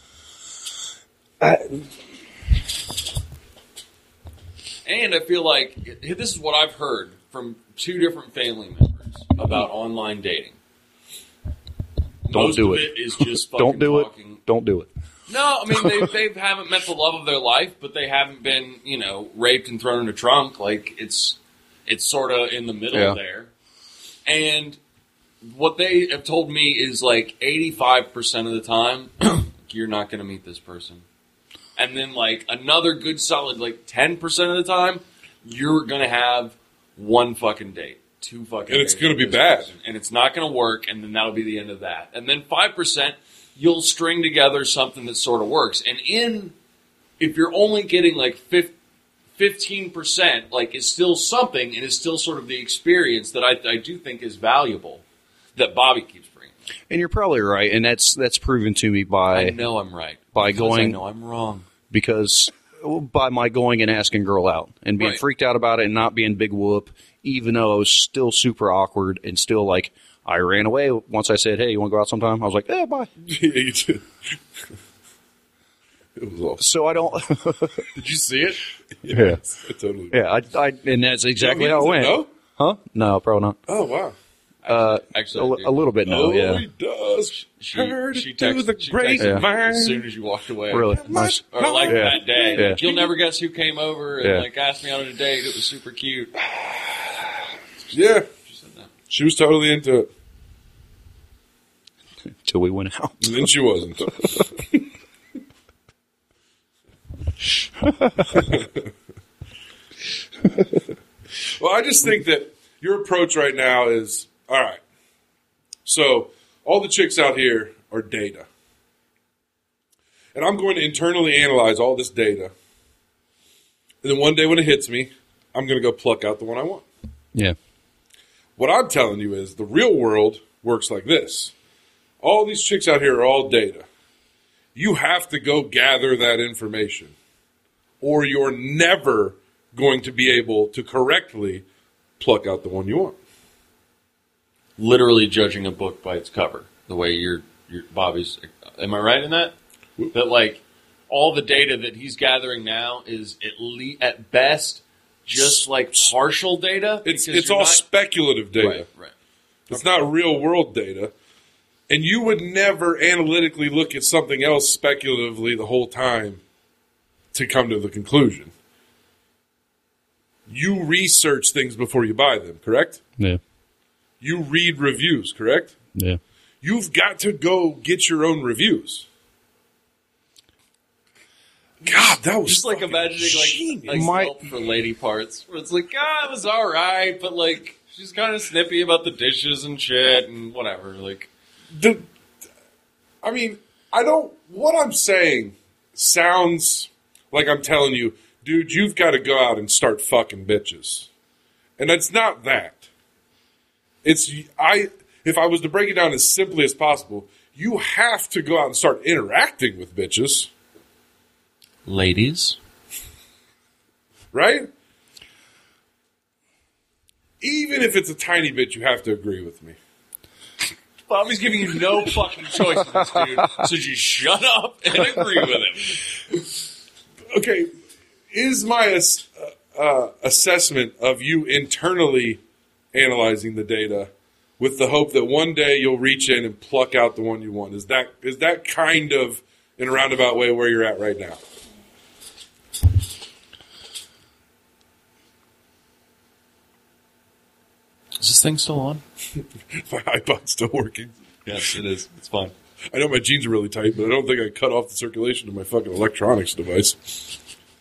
And I feel this is what I've heard from 2 different family members about online dating. Don't do it. It is just fucking Don't do talking. it. Don't do it. No, I mean, they haven't met the love of their life, but they haven't been, raped and thrown in a trunk. It's sort of in the middle there. And what they have told me is 85% of the time, you're not going to meet this person. And then another good solid 10% of the time, you're going to have 1 fucking date, 2 fucking dates. And it's going to be bad. Person, and it's not going to work, and then that'll be the end of that. And then 5%, you'll string together something that sort of works. And if you're only getting 15%, like, is still something and is still sort of the experience that I do think is valuable that Bobby keeps bringing. And you're probably right, and that's proven to me by I know I'm right. by because going I know I'm wrong. because by my going and asking girl out and being Right. freaked out about it and not being big whoop, even though it was still super awkward and still like I ran away once I said, "Hey, you want to go out sometime?" I was like, "Yeah, bye." Yeah, you did. It was awesome. So I don't. Did you see it? Yeah, I totally. yeah, I and that's exactly how it went. No? Huh? No, probably not. Oh, wow. Actually, A little bit, no. Oh, Yeah, he does. Heard it through texted- the she grapevine. texted as soon as you walked away. really. Much Or like Yeah. that day. Yeah. Like, you'll never guess who came over and Yeah. like asked me out on a date. It was super cute. Yeah, She said that. she was totally into it. Till we went out. And then she wasn't. Well, I just think that your approach right now is, all right, so all the chicks out here are data. And I'm going to internally analyze all this data. And then one day when it hits me, I'm going to go pluck out the one I want. Yeah, What I'm telling you is the real world works like this. All these chicks out here are all data. You have to go gather that information, or you're never going to be able to correctly pluck out the one you want. Literally judging a book by its cover. The way you're Bobby's. Am I right in that? That like all the data that he's gathering now is at best just like partial data. It's because all you're not- speculative data. Right, right. It's not real world data. And you would never analytically look at something else speculatively the whole time to come to the conclusion. You research things before you buy them, correct? yeah, You read reviews, correct? yeah. You've got to go get your own reviews. God, that was Just like fucking imagining genius. like Yelp for lady parts, where it's like, it was all right, but like she's kind of snippy about the dishes and shit and whatever. Like, what I'm saying sounds like I'm telling you, dude, you've got to go out and start fucking bitches. And it's not that. If I was to break it down as simply as possible, you have to go out and start interacting with bitches, ladies, right? Even if it's a tiny bit, you have to agree with me. Bobby's giving you no fucking choice in this, dude. So just shut up and agree with him. Okay, is my assessment of you internally analyzing the data with the hope that one day you'll reach in and pluck out the one you want? Is that kind of, in a roundabout way, where you're at right now? Is this thing still on? My iPod's still working. Yes, it is. It's fine. I know my jeans are really tight, but I don't think I cut off the circulation of my fucking electronics device.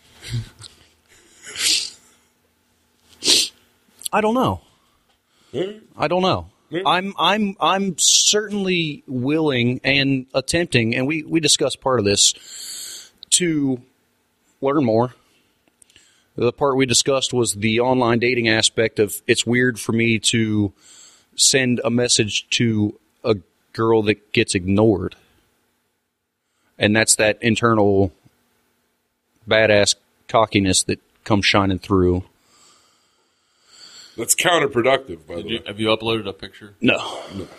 I don't know. Alright. I don't know. Yeah. I'm certainly willing and attempting, and we discussed part of this, to learn more. The part we discussed was the online dating aspect of it's weird for me to send a message to a girl that gets ignored. And that's that internal badass cockiness that comes shining through. That's counterproductive, by the way. Have you uploaded a picture? No.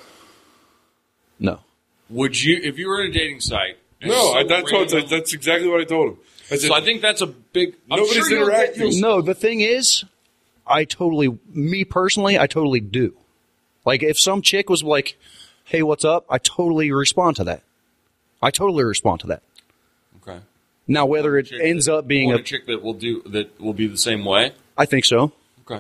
Would you, if you were in a dating site? and No, some random- that's exactly what I told him. I said, So I think that's a big. I'm Nobody's sure you'll get- interacting. No, the thing is, me personally, I totally do. Like, if some chick was like, hey, what's up? I totally respond to that. Okay. Now, whether it Chick ends that- up being want a chick that will be the same way. I think so. Okay.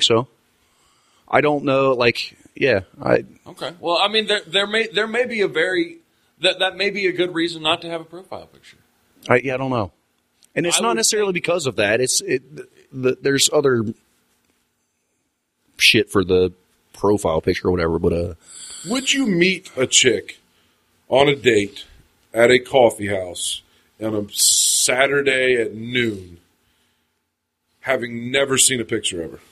I don't know, like, yeah, Okay. Well, I mean, there may be a that may be a good reason not to have a profile picture. I don't know. And it's I not would necessarily because of that. There's other shit for the profile picture or whatever, but would you meet a chick on a date at a coffee house on a Saturday at noon having never seen a picture of her?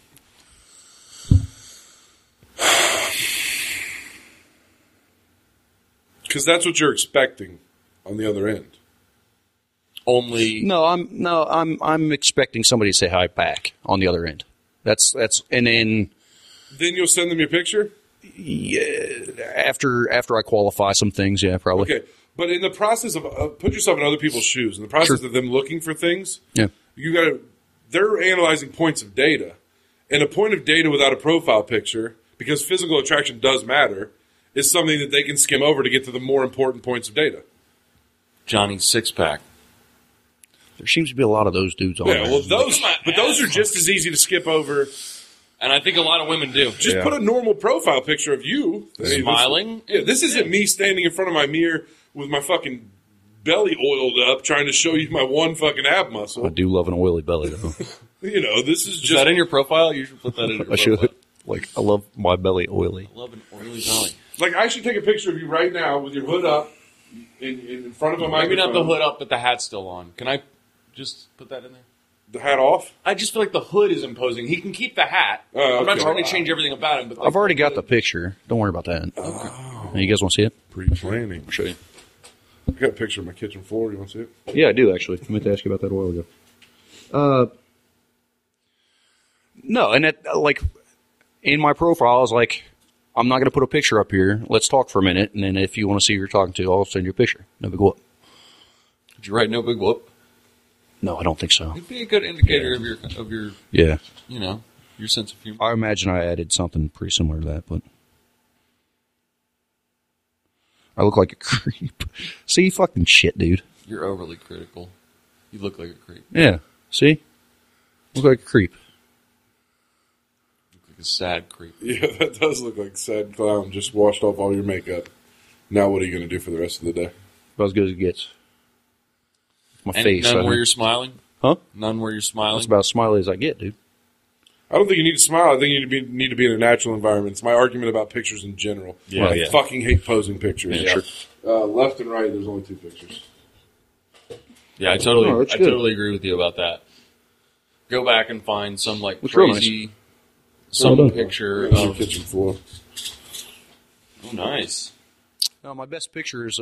Because that's what you're expecting on the other end. Only I'm expecting somebody to say hi back on the other end. That's and then you'll send them your picture? Yeah, after I qualify some things, yeah, probably. Okay, but in the process of put yourself in other people's shoes. In the process of them looking for things, they're analyzing points of data, and a point of data without a profile picture, because physical attraction does matter, is something that they can skim over to get to the more important points of data. Johnny's six-pack. There seems to be a lot of those dudes on there. Well, those are just as easy to skip over. And I think a lot of women do. Just put a normal profile picture of you. Smiling. This isn't me standing in front of my mirror with my fucking belly oiled up trying to show you my one fucking ab muscle. I do love an oily belly, though. This is just... Is that in your profile? You should put that in your profile. I should. Like, I love my belly oily. I love an oily belly. Like, I should take a picture of you right now with your hood up in front of a microphone. Maybe not the hood up, but the hat's still on. Can I just put that in there? The hat off? I just feel like the hood is imposing. He can keep the hat. I'm not trying to change everything about him. But I've already got the picture. Don't worry about that. Okay. You guys want to see it? Pre-planning. I'll show you. I got a picture of my kitchen floor. You want to see it? Yeah, I do, actually. I meant to ask you about that a while ago. No, and in my profile, I was like, I'm not going to put a picture up here. Let's talk for a minute, and then if you want to see who you're talking to, I'll send you a picture. No big whoop. Did you write no big whoop? No, I don't think so. It'd be a good indicator of your your sense of humor. I imagine I added something pretty similar to that, but I look like a creep. See, fucking shit, dude. You're overly critical. You look like a creep. Yeah. See? Look like a creep. You look like a sad creep. Yeah, that does look like a sad clown. Just washed off all your makeup. Now what are you going to do for the rest of the day? About as good as it gets. My And face. none where you're smiling? Huh? None where you're smiling? That's about as smiley as I get, dude. I don't think you need to smile. I think you need to be in a natural environment. It's my argument about pictures in general. Yeah, I fucking hate posing pictures. Yeah, sure. Left and right, there's only 2 pictures. Yeah, I totally agree with you about that. Go back and find some crazy picture There's your of kitchen floor. Oh, nice. No, my best picture is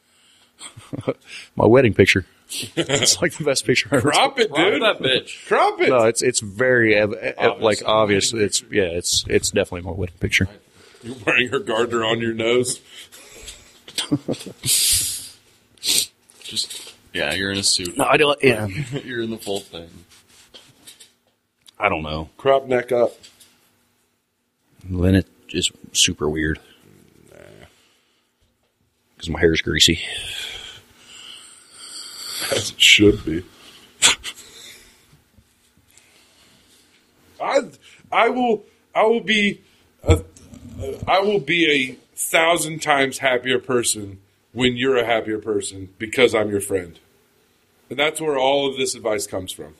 my wedding picture. It's like the best picture ever. Crop it, dude. Crop that bitch. Crop it. No, it's very obvious. It's definitely my wedding picture. You're wearing her garter on your nose. You're in a suit. No, I don't. Yeah, You're in the full thing. I don't know. Crop neck up. Then it is super weird because my hair is greasy. As it should be. I will be a 1,000 times happier person when you're a happier person because I'm your friend. And that's where all of this advice comes from.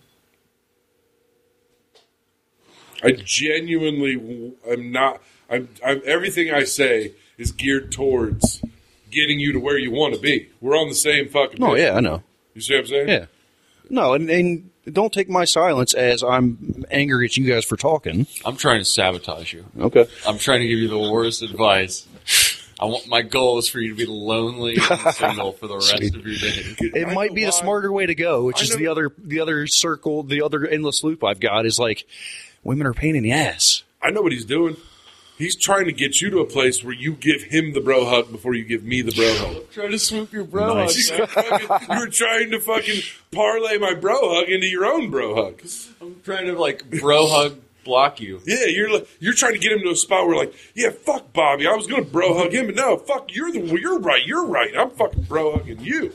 I genuinely am not. I'm everything I say is geared towards getting you to where you want to be. We're on the same fucking. Oh page. yeah, I know. You see what I'm saying? Yeah. No, and don't take my silence as I'm angry at you guys for talking. I'm trying to sabotage you. Okay. I'm trying to give you the worst advice. My goal is for you to be lonely and single for the rest of your days. It might be the smarter way to go, which is the other circle, the other endless loop I've got is like, women are a pain in the ass. I know what he's doing. He's trying to get you to a place where you give him the bro hug before you give me the bro hug. I'm trying to swoop your bro Nice. hug. You're trying to fucking parlay my bro hug into your own bro hug. I'm trying to bro hug block you. Yeah, you're trying to get him to a spot where yeah, fuck Bobby. I was gonna bro hug him, but no, fuck you're right. I'm fucking bro hugging you.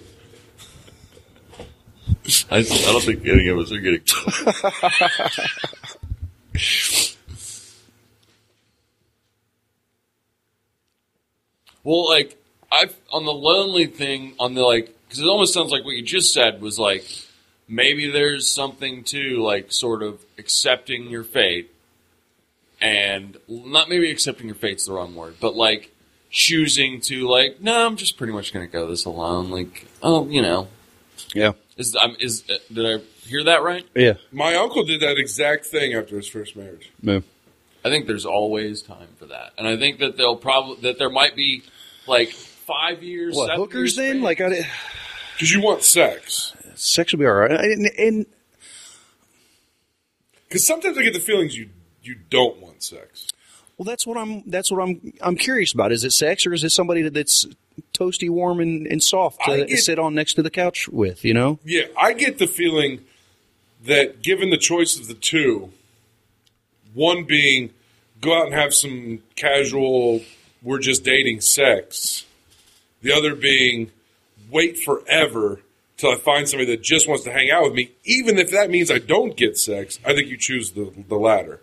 I don't think any of us are getting. Well, on the lonely thing, because it almost sounds like what you just said was maybe there's something to sort of accepting your fate, and not maybe accepting your fate's the wrong word, but choosing to no, I'm just pretty much going to go this alone. Yeah. Did I hear that right? Yeah. My uncle did that exact thing after his first marriage. No. I think there's always time for that, and I think that there might be like 5 years. What, 7 hookers years then? span. Like, Because you want sex. sex will be all right. And Because sometimes I get the feelings you don't want sex. well, that's what I'm curious about. Is it sex or is it somebody that's toasty, warm, and soft to sit on next to the couch with? You know? Yeah, I get the feeling that given the choice of the two, one being go out and have some casual, we're just dating sex. The other being wait forever till I find somebody that just wants to hang out with me, even if that means I don't get sex. I think you choose the latter.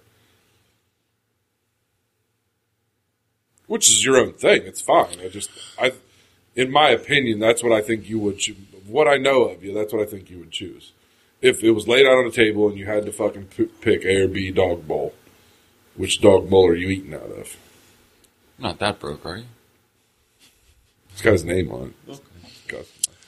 Which is your own thing. It's fine. In my opinion, that's what I think you would choose. What I know of you, that's what I think you would choose. If it was laid out on a table and you had to fucking pick A or B dog bowl, which dog bowl are you eating out of? Not that broke, are you? It's got his name on it. Okay.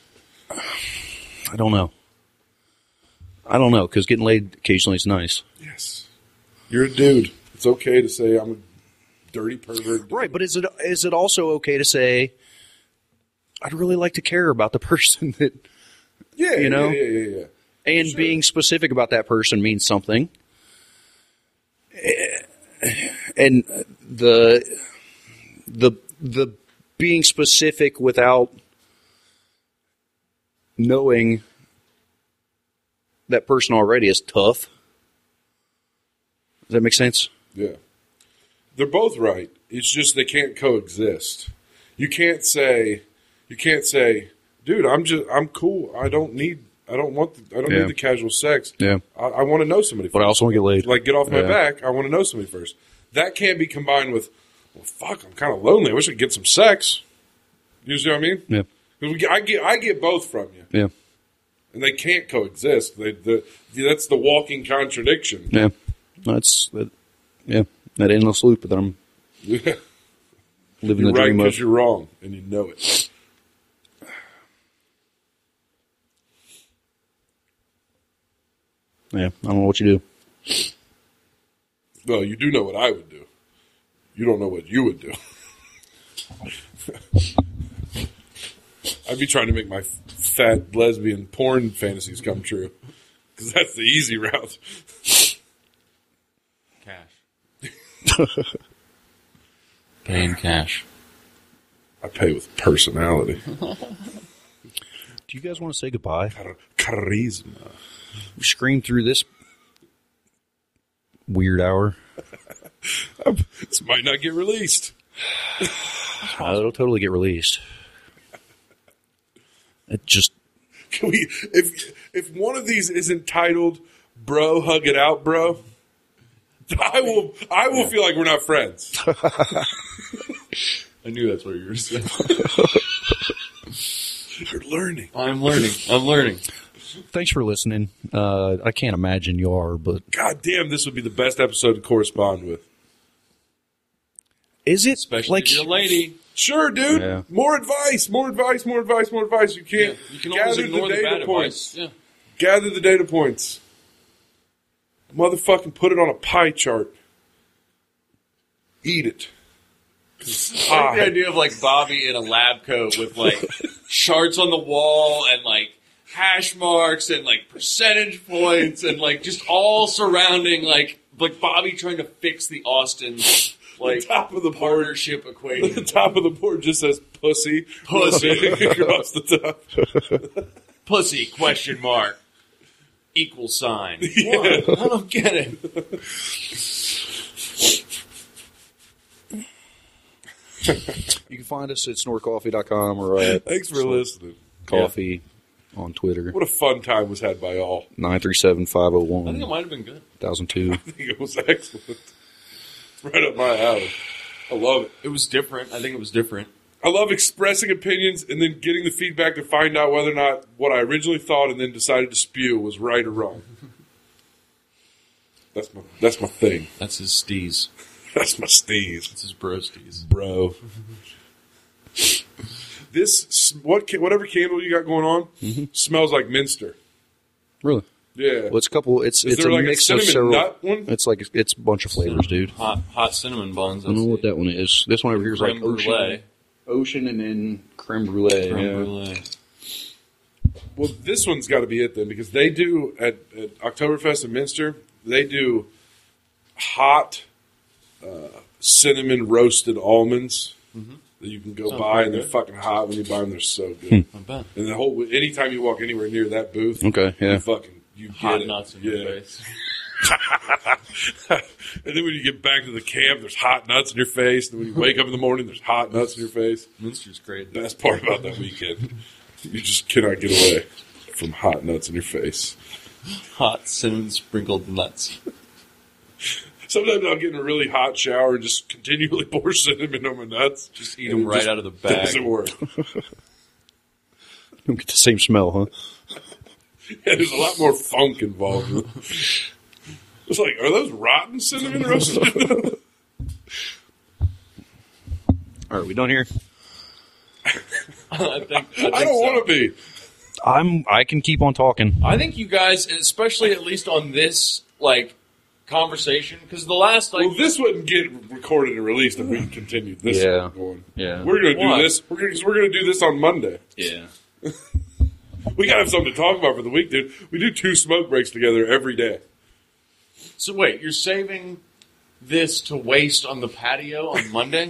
I don't know. Because getting laid occasionally is nice. Yes. You're a dude. It's okay to say I'm a dirty pervert. Right, but is it also okay to say I'd really like to care about the person that Yeah, you know? Yeah. and Sure. being specific about that person means something. And the being specific without knowing that person already is tough. Does that make sense? Yeah. They're both right. It's just they can't coexist. You can't say, dude, I'm cool. I don't need the casual sex. Yeah. I want to know somebody But I first. also want to get laid. Like, get off my Yeah. back. I want to know somebody first. That can't be combined with, well, fuck, I'm kind of lonely. I wish I could get some sex. You see what I mean? Yeah. 'Cause I get both from you. Yeah. And they can't coexist. That's the walking contradiction. Yeah. That endless loop that I'm You're living the right dream because of. you're wrong, and you know it. Yeah. I don't know what you do. Well, you do know what I would do. You don't know what you would do. I'd be trying to make my fat lesbian porn fantasies come true. Because that's the easy route. Cash. Paying cash. I pay with personality. Do you guys want to say goodbye? Charisma. We screamed through this weird hour. This might not get released. It'll totally get released. It just Can we? If one of these isn't titled "Bro, Hug It Out, Bro," I will feel like we're not friends. I knew that's what you were saying. You're learning. I'm learning. thanks for listening. I can't imagine you are, but God damn, this would be the best episode to correspond with. is it Especially like if you're a lady. Sure, dude. Yeah. More advice. You can't You can always gather ignore the the bad data points. advice. Yeah. Gather the data points. Motherfucking put it on a pie chart. Eat it. I like the idea of like Bobby in a lab coat with like charts on the wall and like hash marks and like percentage points and like just all surrounding like Bobby trying to fix the Austin like The top of the board. partnership The equation. top of the board just says pussy. Pussy. across the top. Pussy question mark equal sign. What? I don't get it. you can find us at snortcoffee.com or at Thanks for listening. coffee on Twitter. What a fun time was had by all. 937-501-1002. I think it might have been good. I think it was excellent. It's right up my alley. I love it. It was different. I think it was different. I love expressing opinions and then getting the feedback to find out whether or not what I originally thought and then decided to spew was right or wrong. That's my thing. That's his steez. That's my steez, That's his bro steez. bro. whatever candle you got going on smells like Minster. Really? Yeah. Well, it's a couple. It's Is a there like a mix of cinnamon several. nut one? It's a bunch of flavors, dude. Hot cinnamon buns. I don't know what that one is. This one over here is like Creme brulee. ocean, and then creme brulee. Creme yeah. brulee. Well, this one's got to be it then, because they do at Oktoberfest in Minster, they do hot cinnamon roasted almonds that you can go Sounds buy, pretty and they're good. fucking hot when you buy them. They're so good. I bet. And the whole anytime you walk anywhere near that booth, Okay, yeah. you get Hot it. nuts in your face. And then when you get back to the camp, there's hot nuts in your face. And when you wake up in the morning, there's hot nuts in your face. Minster's great. Best part about that weekend, you just cannot get away from hot nuts in your face. Hot cinnamon sprinkled nuts. Sometimes I'll get in a really hot shower and just continually pour cinnamon on my nuts. Just eat And them it right just out of the bag. Doesn't work. Don't get the same smell, huh? Yeah, there's a lot more funk involved. It's like, are those rotten cinnamon roasted? All right, we done here? I think I don't want to be. I can keep on talking. I think you guys, especially at least on this conversation, because the last Well, this wouldn't get recorded and released if we continued this Yeah. going. Yeah. We're going to do Why? this. We're going to do this on Monday. yeah. We got to have something to talk about for the week, dude. We do 2 smoke breaks together every day. So wait, you're saving this to waste on the patio on Monday?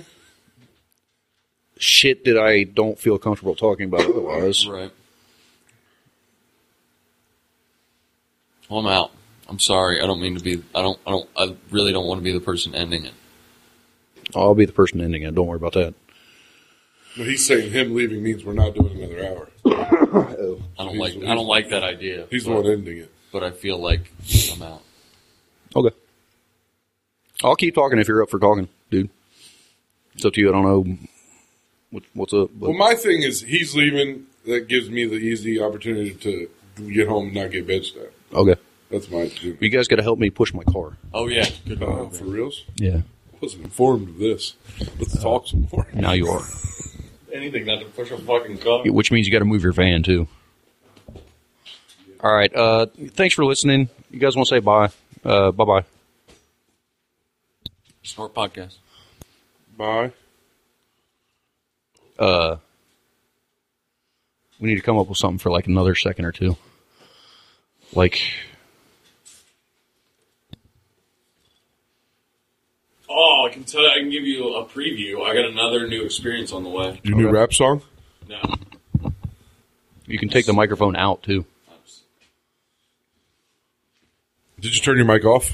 Shit that I don't feel comfortable talking about otherwise. Right. Well, I'm out. I'm sorry. I don't mean to be. I really don't want to be the person ending it. I'll be the person ending it. Don't worry about that. But he's saying him leaving means we're not doing another hour. I don't like that idea. He's the but, one ending it. but I feel like I'm out. Okay. I'll keep talking if you're up for talking, dude. It's up to you. I don't know what's up. But Well, my thing is he's leaving. That gives me the easy opportunity to get home and not get bitched at. okay. That's my thing. You guys got to help me push my car. Oh yeah, good Oh, one. for reals? Yeah. I wasn't informed of this. Let's talk some more. Now you are. Anything not to push a fucking car. Which means you got to move your van, too. All right. Thanks for listening. You guys want to say bye? Bye-bye. Snort podcast. Bye. We need to come up with something for like another second or two. Like, Oh, I can tell you. I can give you a preview. I got another new experience on the way. Your new rap song? No. you can take the microphone out, too. Did you turn your mic off?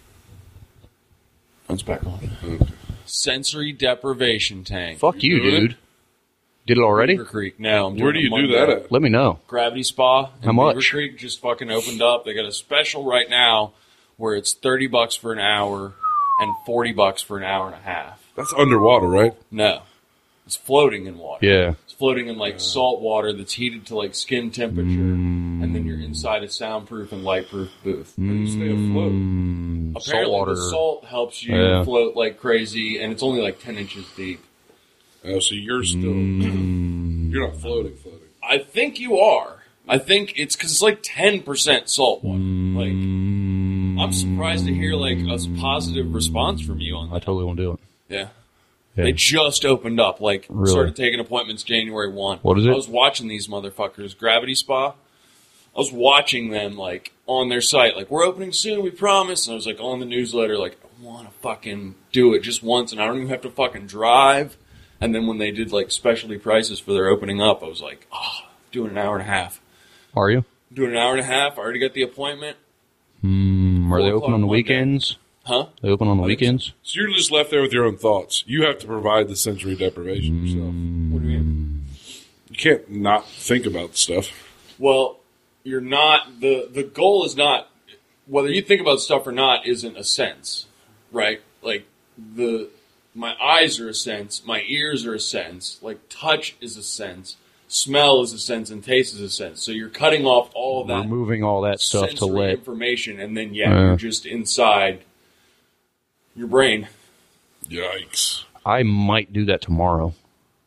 It's back on. Sensory deprivation tank. Fuck you, doing dude. Did it already? Beaver Creek. No, I'm doing Where do it you do Monday. that at? Let me know. Gravity Spa. in How much? Beaver Creek just fucking opened up. They got a special right now where it's $30 for an hour and $40 for an hour and a half. That's underwater, right? No, it's floating in water. Yeah. It's floating in like salt water that's heated to like skin temperature, and then you're inside a soundproof and lightproof booth. How do you stay afloat? Salt Apparently, water. the salt helps you Yeah. float like crazy, and it's only like 10 inches deep. Oh, so you're still... You're not floating. I think you are. I think it's because it's like 10% salt water. Like, I'm surprised to hear like a positive response from you on I that. totally won't do it. Yeah. Yeah. They just opened up, like, Really? started taking appointments January 1. What is it? I was watching these motherfuckers, Gravity Spa. I was watching them, like, on their site, like, we're opening soon, we promise. And I was, like, on the newsletter, like, I want to fucking do it just once, and I don't even have to fucking drive. And then when they did, like, specialty prices for their opening up, I was like, oh, doing an hour and a half. Are you? Doing an hour and a half. I already got the appointment. Are they 4 open on the o'clock Monday. weekends? Huh? They open on the I think weekends? So you're just left there with your own thoughts. You have to provide the sensory deprivation yourself. What do you mean? You can't not think about stuff. Well, you're not, the goal is not, whether you think about stuff or not isn't a sense, right? Like, my eyes are a sense, my ears are a sense, like touch is a sense, smell is a sense, and taste is a sense. So you're cutting off all of that Removing all that stuff to sensory let. information, and then, you're just inside your brain. Yikes. I might do that tomorrow.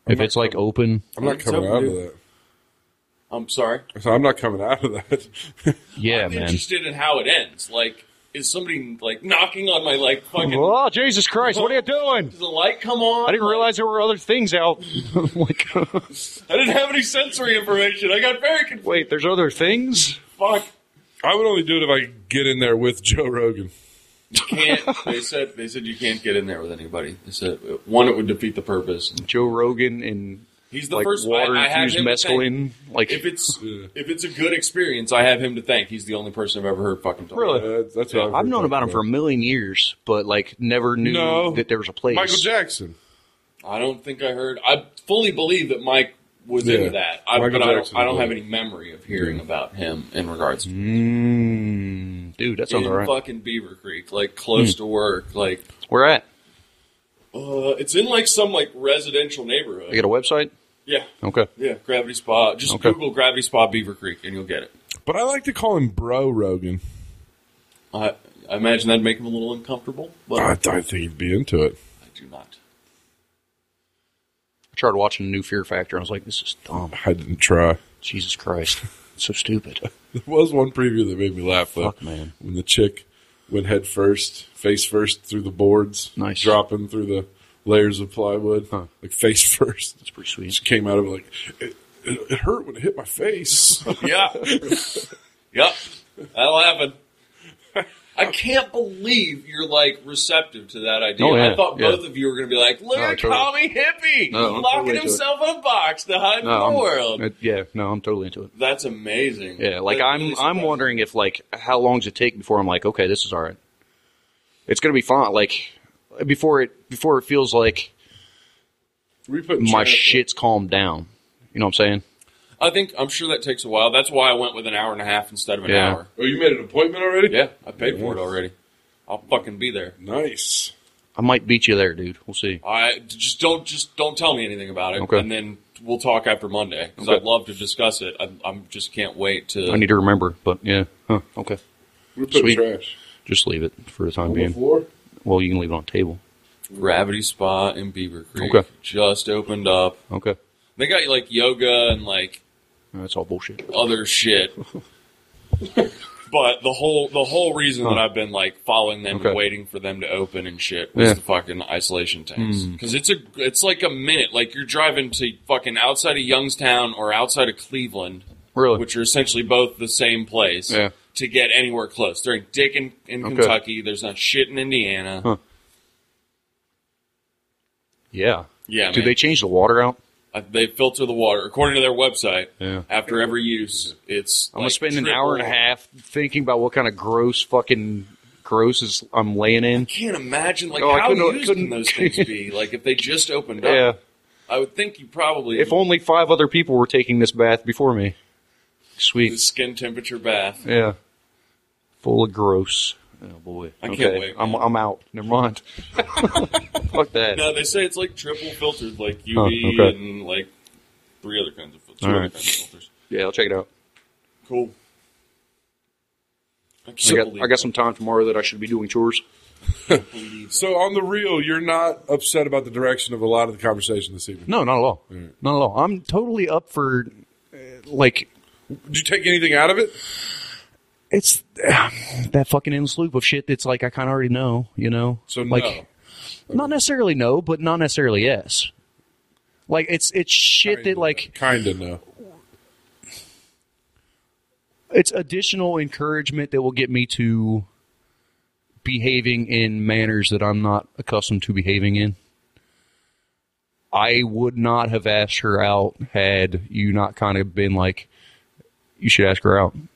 If it's like open, I'm not coming out of that. I'm sorry. So I'm not coming out of that. yeah, I'm man. interested in how it ends. Like, is somebody like knocking on my like fucking? Oh, Jesus Christ! What are you doing? Does the light come on? I didn't realize there were other things out. Like, I didn't have any sensory information. I got very confused. wait, there's other things? Fuck. I would only do it if I could get in there with Joe Rogan. You can't. They said you can't get in there with anybody. They said one, it would defeat the purpose. Joe Rogan and He's the like first water I have infused him to mescaline. thank. Like, If it's a good experience, I have him to thank. He's the only person I've ever heard fucking talk. Really? That's what I've known about him for a million years, but like never knew that there was a place. Michael Jackson. I don't think I heard. I fully believe that Mike was into that. Michael But Jackson I don't was. have any memory of hearing about him in regards to Dude, that sounds in alright. fucking Beaver Creek, like close to work. Like Where at? it's in like some like residential neighborhood. You got a website? Yeah, Okay. yeah. Gravity Spa. Just Okay. Google Gravity Spa Beaver Creek, and you'll get it. But I like to call him Bro Rogan. I imagine that'd make him a little uncomfortable, but I think he'd be into it. I do not. I tried watching the new Fear Factor, and I was like, this is dumb. I didn't try. Jesus Christ. It's so stupid. There was one preview that made me laugh, though. Fuck, man. When the chick went head first, face first through the boards. Nice. Dropping through the layers of plywood. Huh. Like face first. It's pretty sweet. She came out of it like, it hurt when it hit my face. Yeah. Yep. That'll happen. I can't believe you're like receptive to that idea. Oh, yeah, I thought yeah. both of you were going to be like, look No, at totally. Tommy Hippie. No, He's I'm locking totally into himself in a box to hide from No, the world. I'm totally into it. That's amazing. Yeah, like That really I'm surprised me. wondering if like how long does it take before I'm like, okay, this is all right. It's gonna be fine. Like before it feels like We put my shit's calmed down. You know what I'm saying? I'm sure that takes a while. That's why I went with an hour and a half instead of an Yeah. hour. Oh, you made an appointment already? Yeah, I paid for it already. I'll fucking be there. Nice. I might beat you there, dude. We'll see. I just don't tell me anything about it, Okay. and then we'll talk after Monday because Okay. I'd love to discuss it. I just can't wait to. I need to remember, but yeah. Huh, okay. We put Sweet. trash. Just leave it for the time On the being. floor? Well, you can leave it on the table. Gravity Spa in Beaver Creek Okay. just opened up. Okay. They got like yoga and like That's all bullshit. other shit. But the whole reason that I've been like following them Okay. and waiting for them to open and shit was Yeah. the fucking isolation tanks. Because it's like a minute. Like you're driving to fucking outside of Youngstown or outside of Cleveland, Really? which are essentially both the same place. Yeah. To get anywhere close, there ain't dick in Okay. Kentucky. There's not shit in Indiana. Huh. Yeah. Yeah, Do man. they change the water out? They filter the water according to their website. Yeah. After every use, it's I'm gonna spend an hour and a half thinking about what kind of gross is I'm laying in. I can't imagine like Oh, I how couldn't- used couldn't- can those things be? Like if they just opened up, Yeah. I would think you probably If only 5 other people were taking this bath before me. the Sweet. skin temperature bath. Yeah. Full of gross. Oh boy. I Okay. can't wait, man. I'm out. Never mind. Fuck that. No, they say it's like triple filtered, like UV okay. and like 3 other kinds of filters. All Two right. other kinds of filters. Yeah, I'll check it out. Cool. I can't believe I got some time tomorrow that I should be doing chores. So on the real, you're not upset about the direction of a lot of the conversation this evening. No, not at all. Not at all. I'm totally up for like Did you take anything out of it? it's that fucking endless loop of shit that's like I kind of already know, you know. So like, no. Not necessarily no, but not necessarily yes. Like it's shit that like Kinda no. it's additional encouragement that will get me to behaving in manners that I'm not accustomed to behaving in. I would not have asked her out had you not kind of been like, you should ask her out.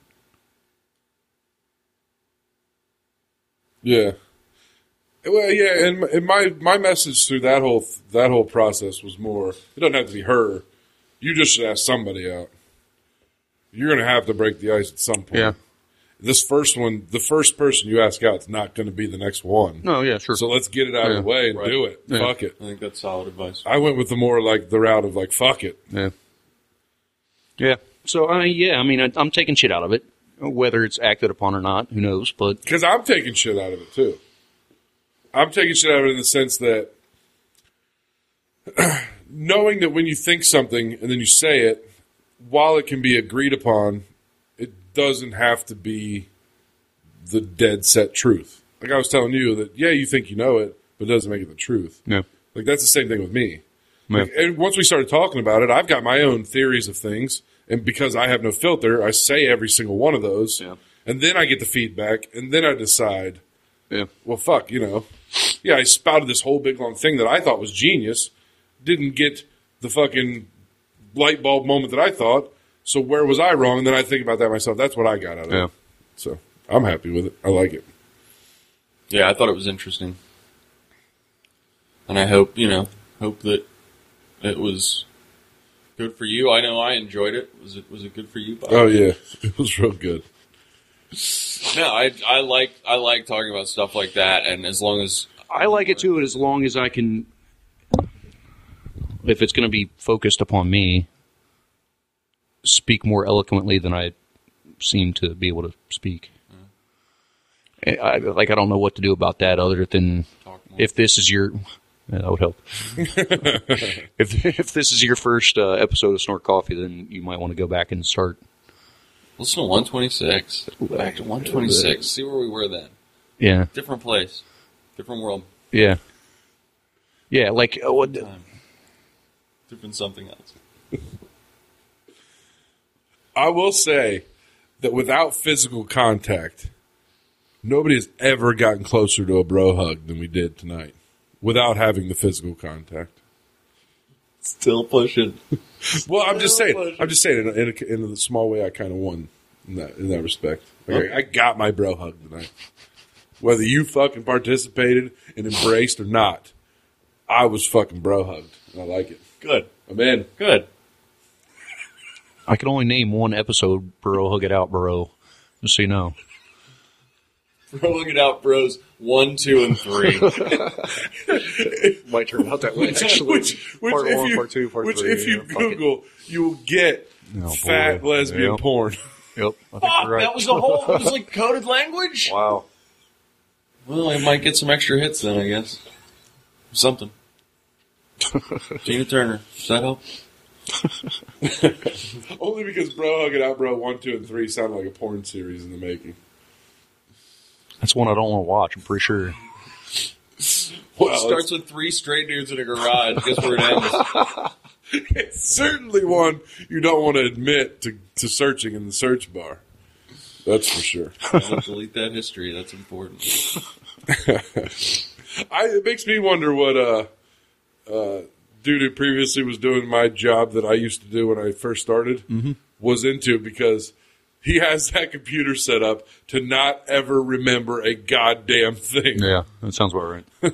Yeah. Well, yeah, and my message through that whole process was more. It doesn't have to be her. You just should ask somebody out. You're going to have to break the ice at some point. Yeah. This first one, the first person you ask out is not going to be the next one. No, yeah, sure. So let's get it out of the way and Right. do it. Yeah. Fuck it. I think that's solid advice. I went with the more like the route of like fuck it. Yeah. Yeah. So, I'm taking shit out of it. Whether it's acted upon or not, who knows? But Because I'm taking shit out of it too. I'm taking shit out of it in the sense that knowing that when you think something and then you say it, while it can be agreed upon, it doesn't have to be the dead set truth. Like I was telling you that, yeah, you think you know it, but it doesn't make it the truth. Yeah. Like that's the same thing with me. Yeah. Like, and once we started talking about it, I've got my own theories of things, and because I have no filter, I say every single one of those, and then I get the feedback, and then I decide, well, fuck, yeah, I spouted this whole big long thing that I thought was genius, didn't get the fucking light bulb moment that I thought, so where was I wrong? And then I think about that myself. That's what I got out of it. So I'm happy with it. I like it. Yeah, I thought it was interesting. And I hope that it was good for you. I know I enjoyed it. Was it good for you, Bob? Oh yeah, it was real good. No, I like talking about stuff like that, and as long as I like it too, and as long as I can, if it's going to be focused upon me, speak more eloquently than I seem to be able to speak. I don't know what to do about that other than if this is your... Yeah, that would help. If this is your first episode of Snort Coffee, then you might want to go back and start. Listen to 126. Back to 126. See where we were then. Yeah. Different place. Different world. Yeah. Yeah, like... different something else. I will say that without physical contact, nobody has ever gotten closer to a bro hug than we did tonight. Without having the physical contact. Still pushing. Well, I'm just saying in the small way I kind of won in that respect. Like, I got my bro hug tonight. Whether you fucking participated and embraced or not, I was fucking bro hugged. And I like it. Good. I'm in. Good. I can only name one episode, Bro Hug It Out, Bro. Just so you know. Bro Hug It Out, Bros 1, 2, and 3. Might turn out that way, actually. Which part if 1, you, part 2, part which 3. if you Google, you will get fat lesbian porn. Yep. I think Fuck, you're right. that was the whole, it was like coded language? Wow. Well, I might get some extra hits then, I guess. Something. Tina Turner. Does that help? Only because Bro Hug It Out, Bro 1, 2, and 3 sound like a porn series in the making. That's one I don't want to watch, I'm pretty sure. Well, It starts with 3 straight dudes in a garage. Guess where it ends? it's certainly one you don't want to admit to searching in the search bar. That's for sure. Don't delete that history. That's important. It makes me wonder what dude who previously was doing my job that I used to do when I first started was into, because he has that computer set up to not ever remember a goddamn thing. Yeah, that sounds about right.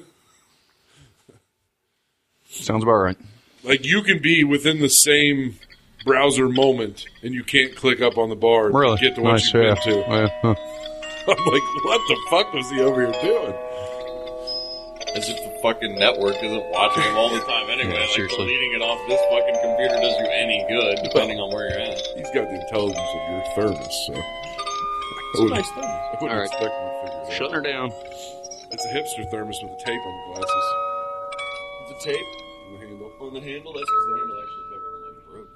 Sounds about right. Like, you can be within the same browser moment and you can't click up on the bar Really? to get to what Nice, you've been yeah. to. Yeah, huh. I'm like, what the fuck was he over here doing? As if the fucking network isn't watching them all the time anyway. Yeah, Like, seriously. deleting it off this fucking computer does you any good, depending on where you're at. He's got the intelligence of your thermos, so. It's a nice thing. I wouldn't All right. expect him to figure it out. Shutting her down. It's a hipster thermos with a tape on the glasses. The tape On the handle. on the handle, that's because the handle actually fucking like broke.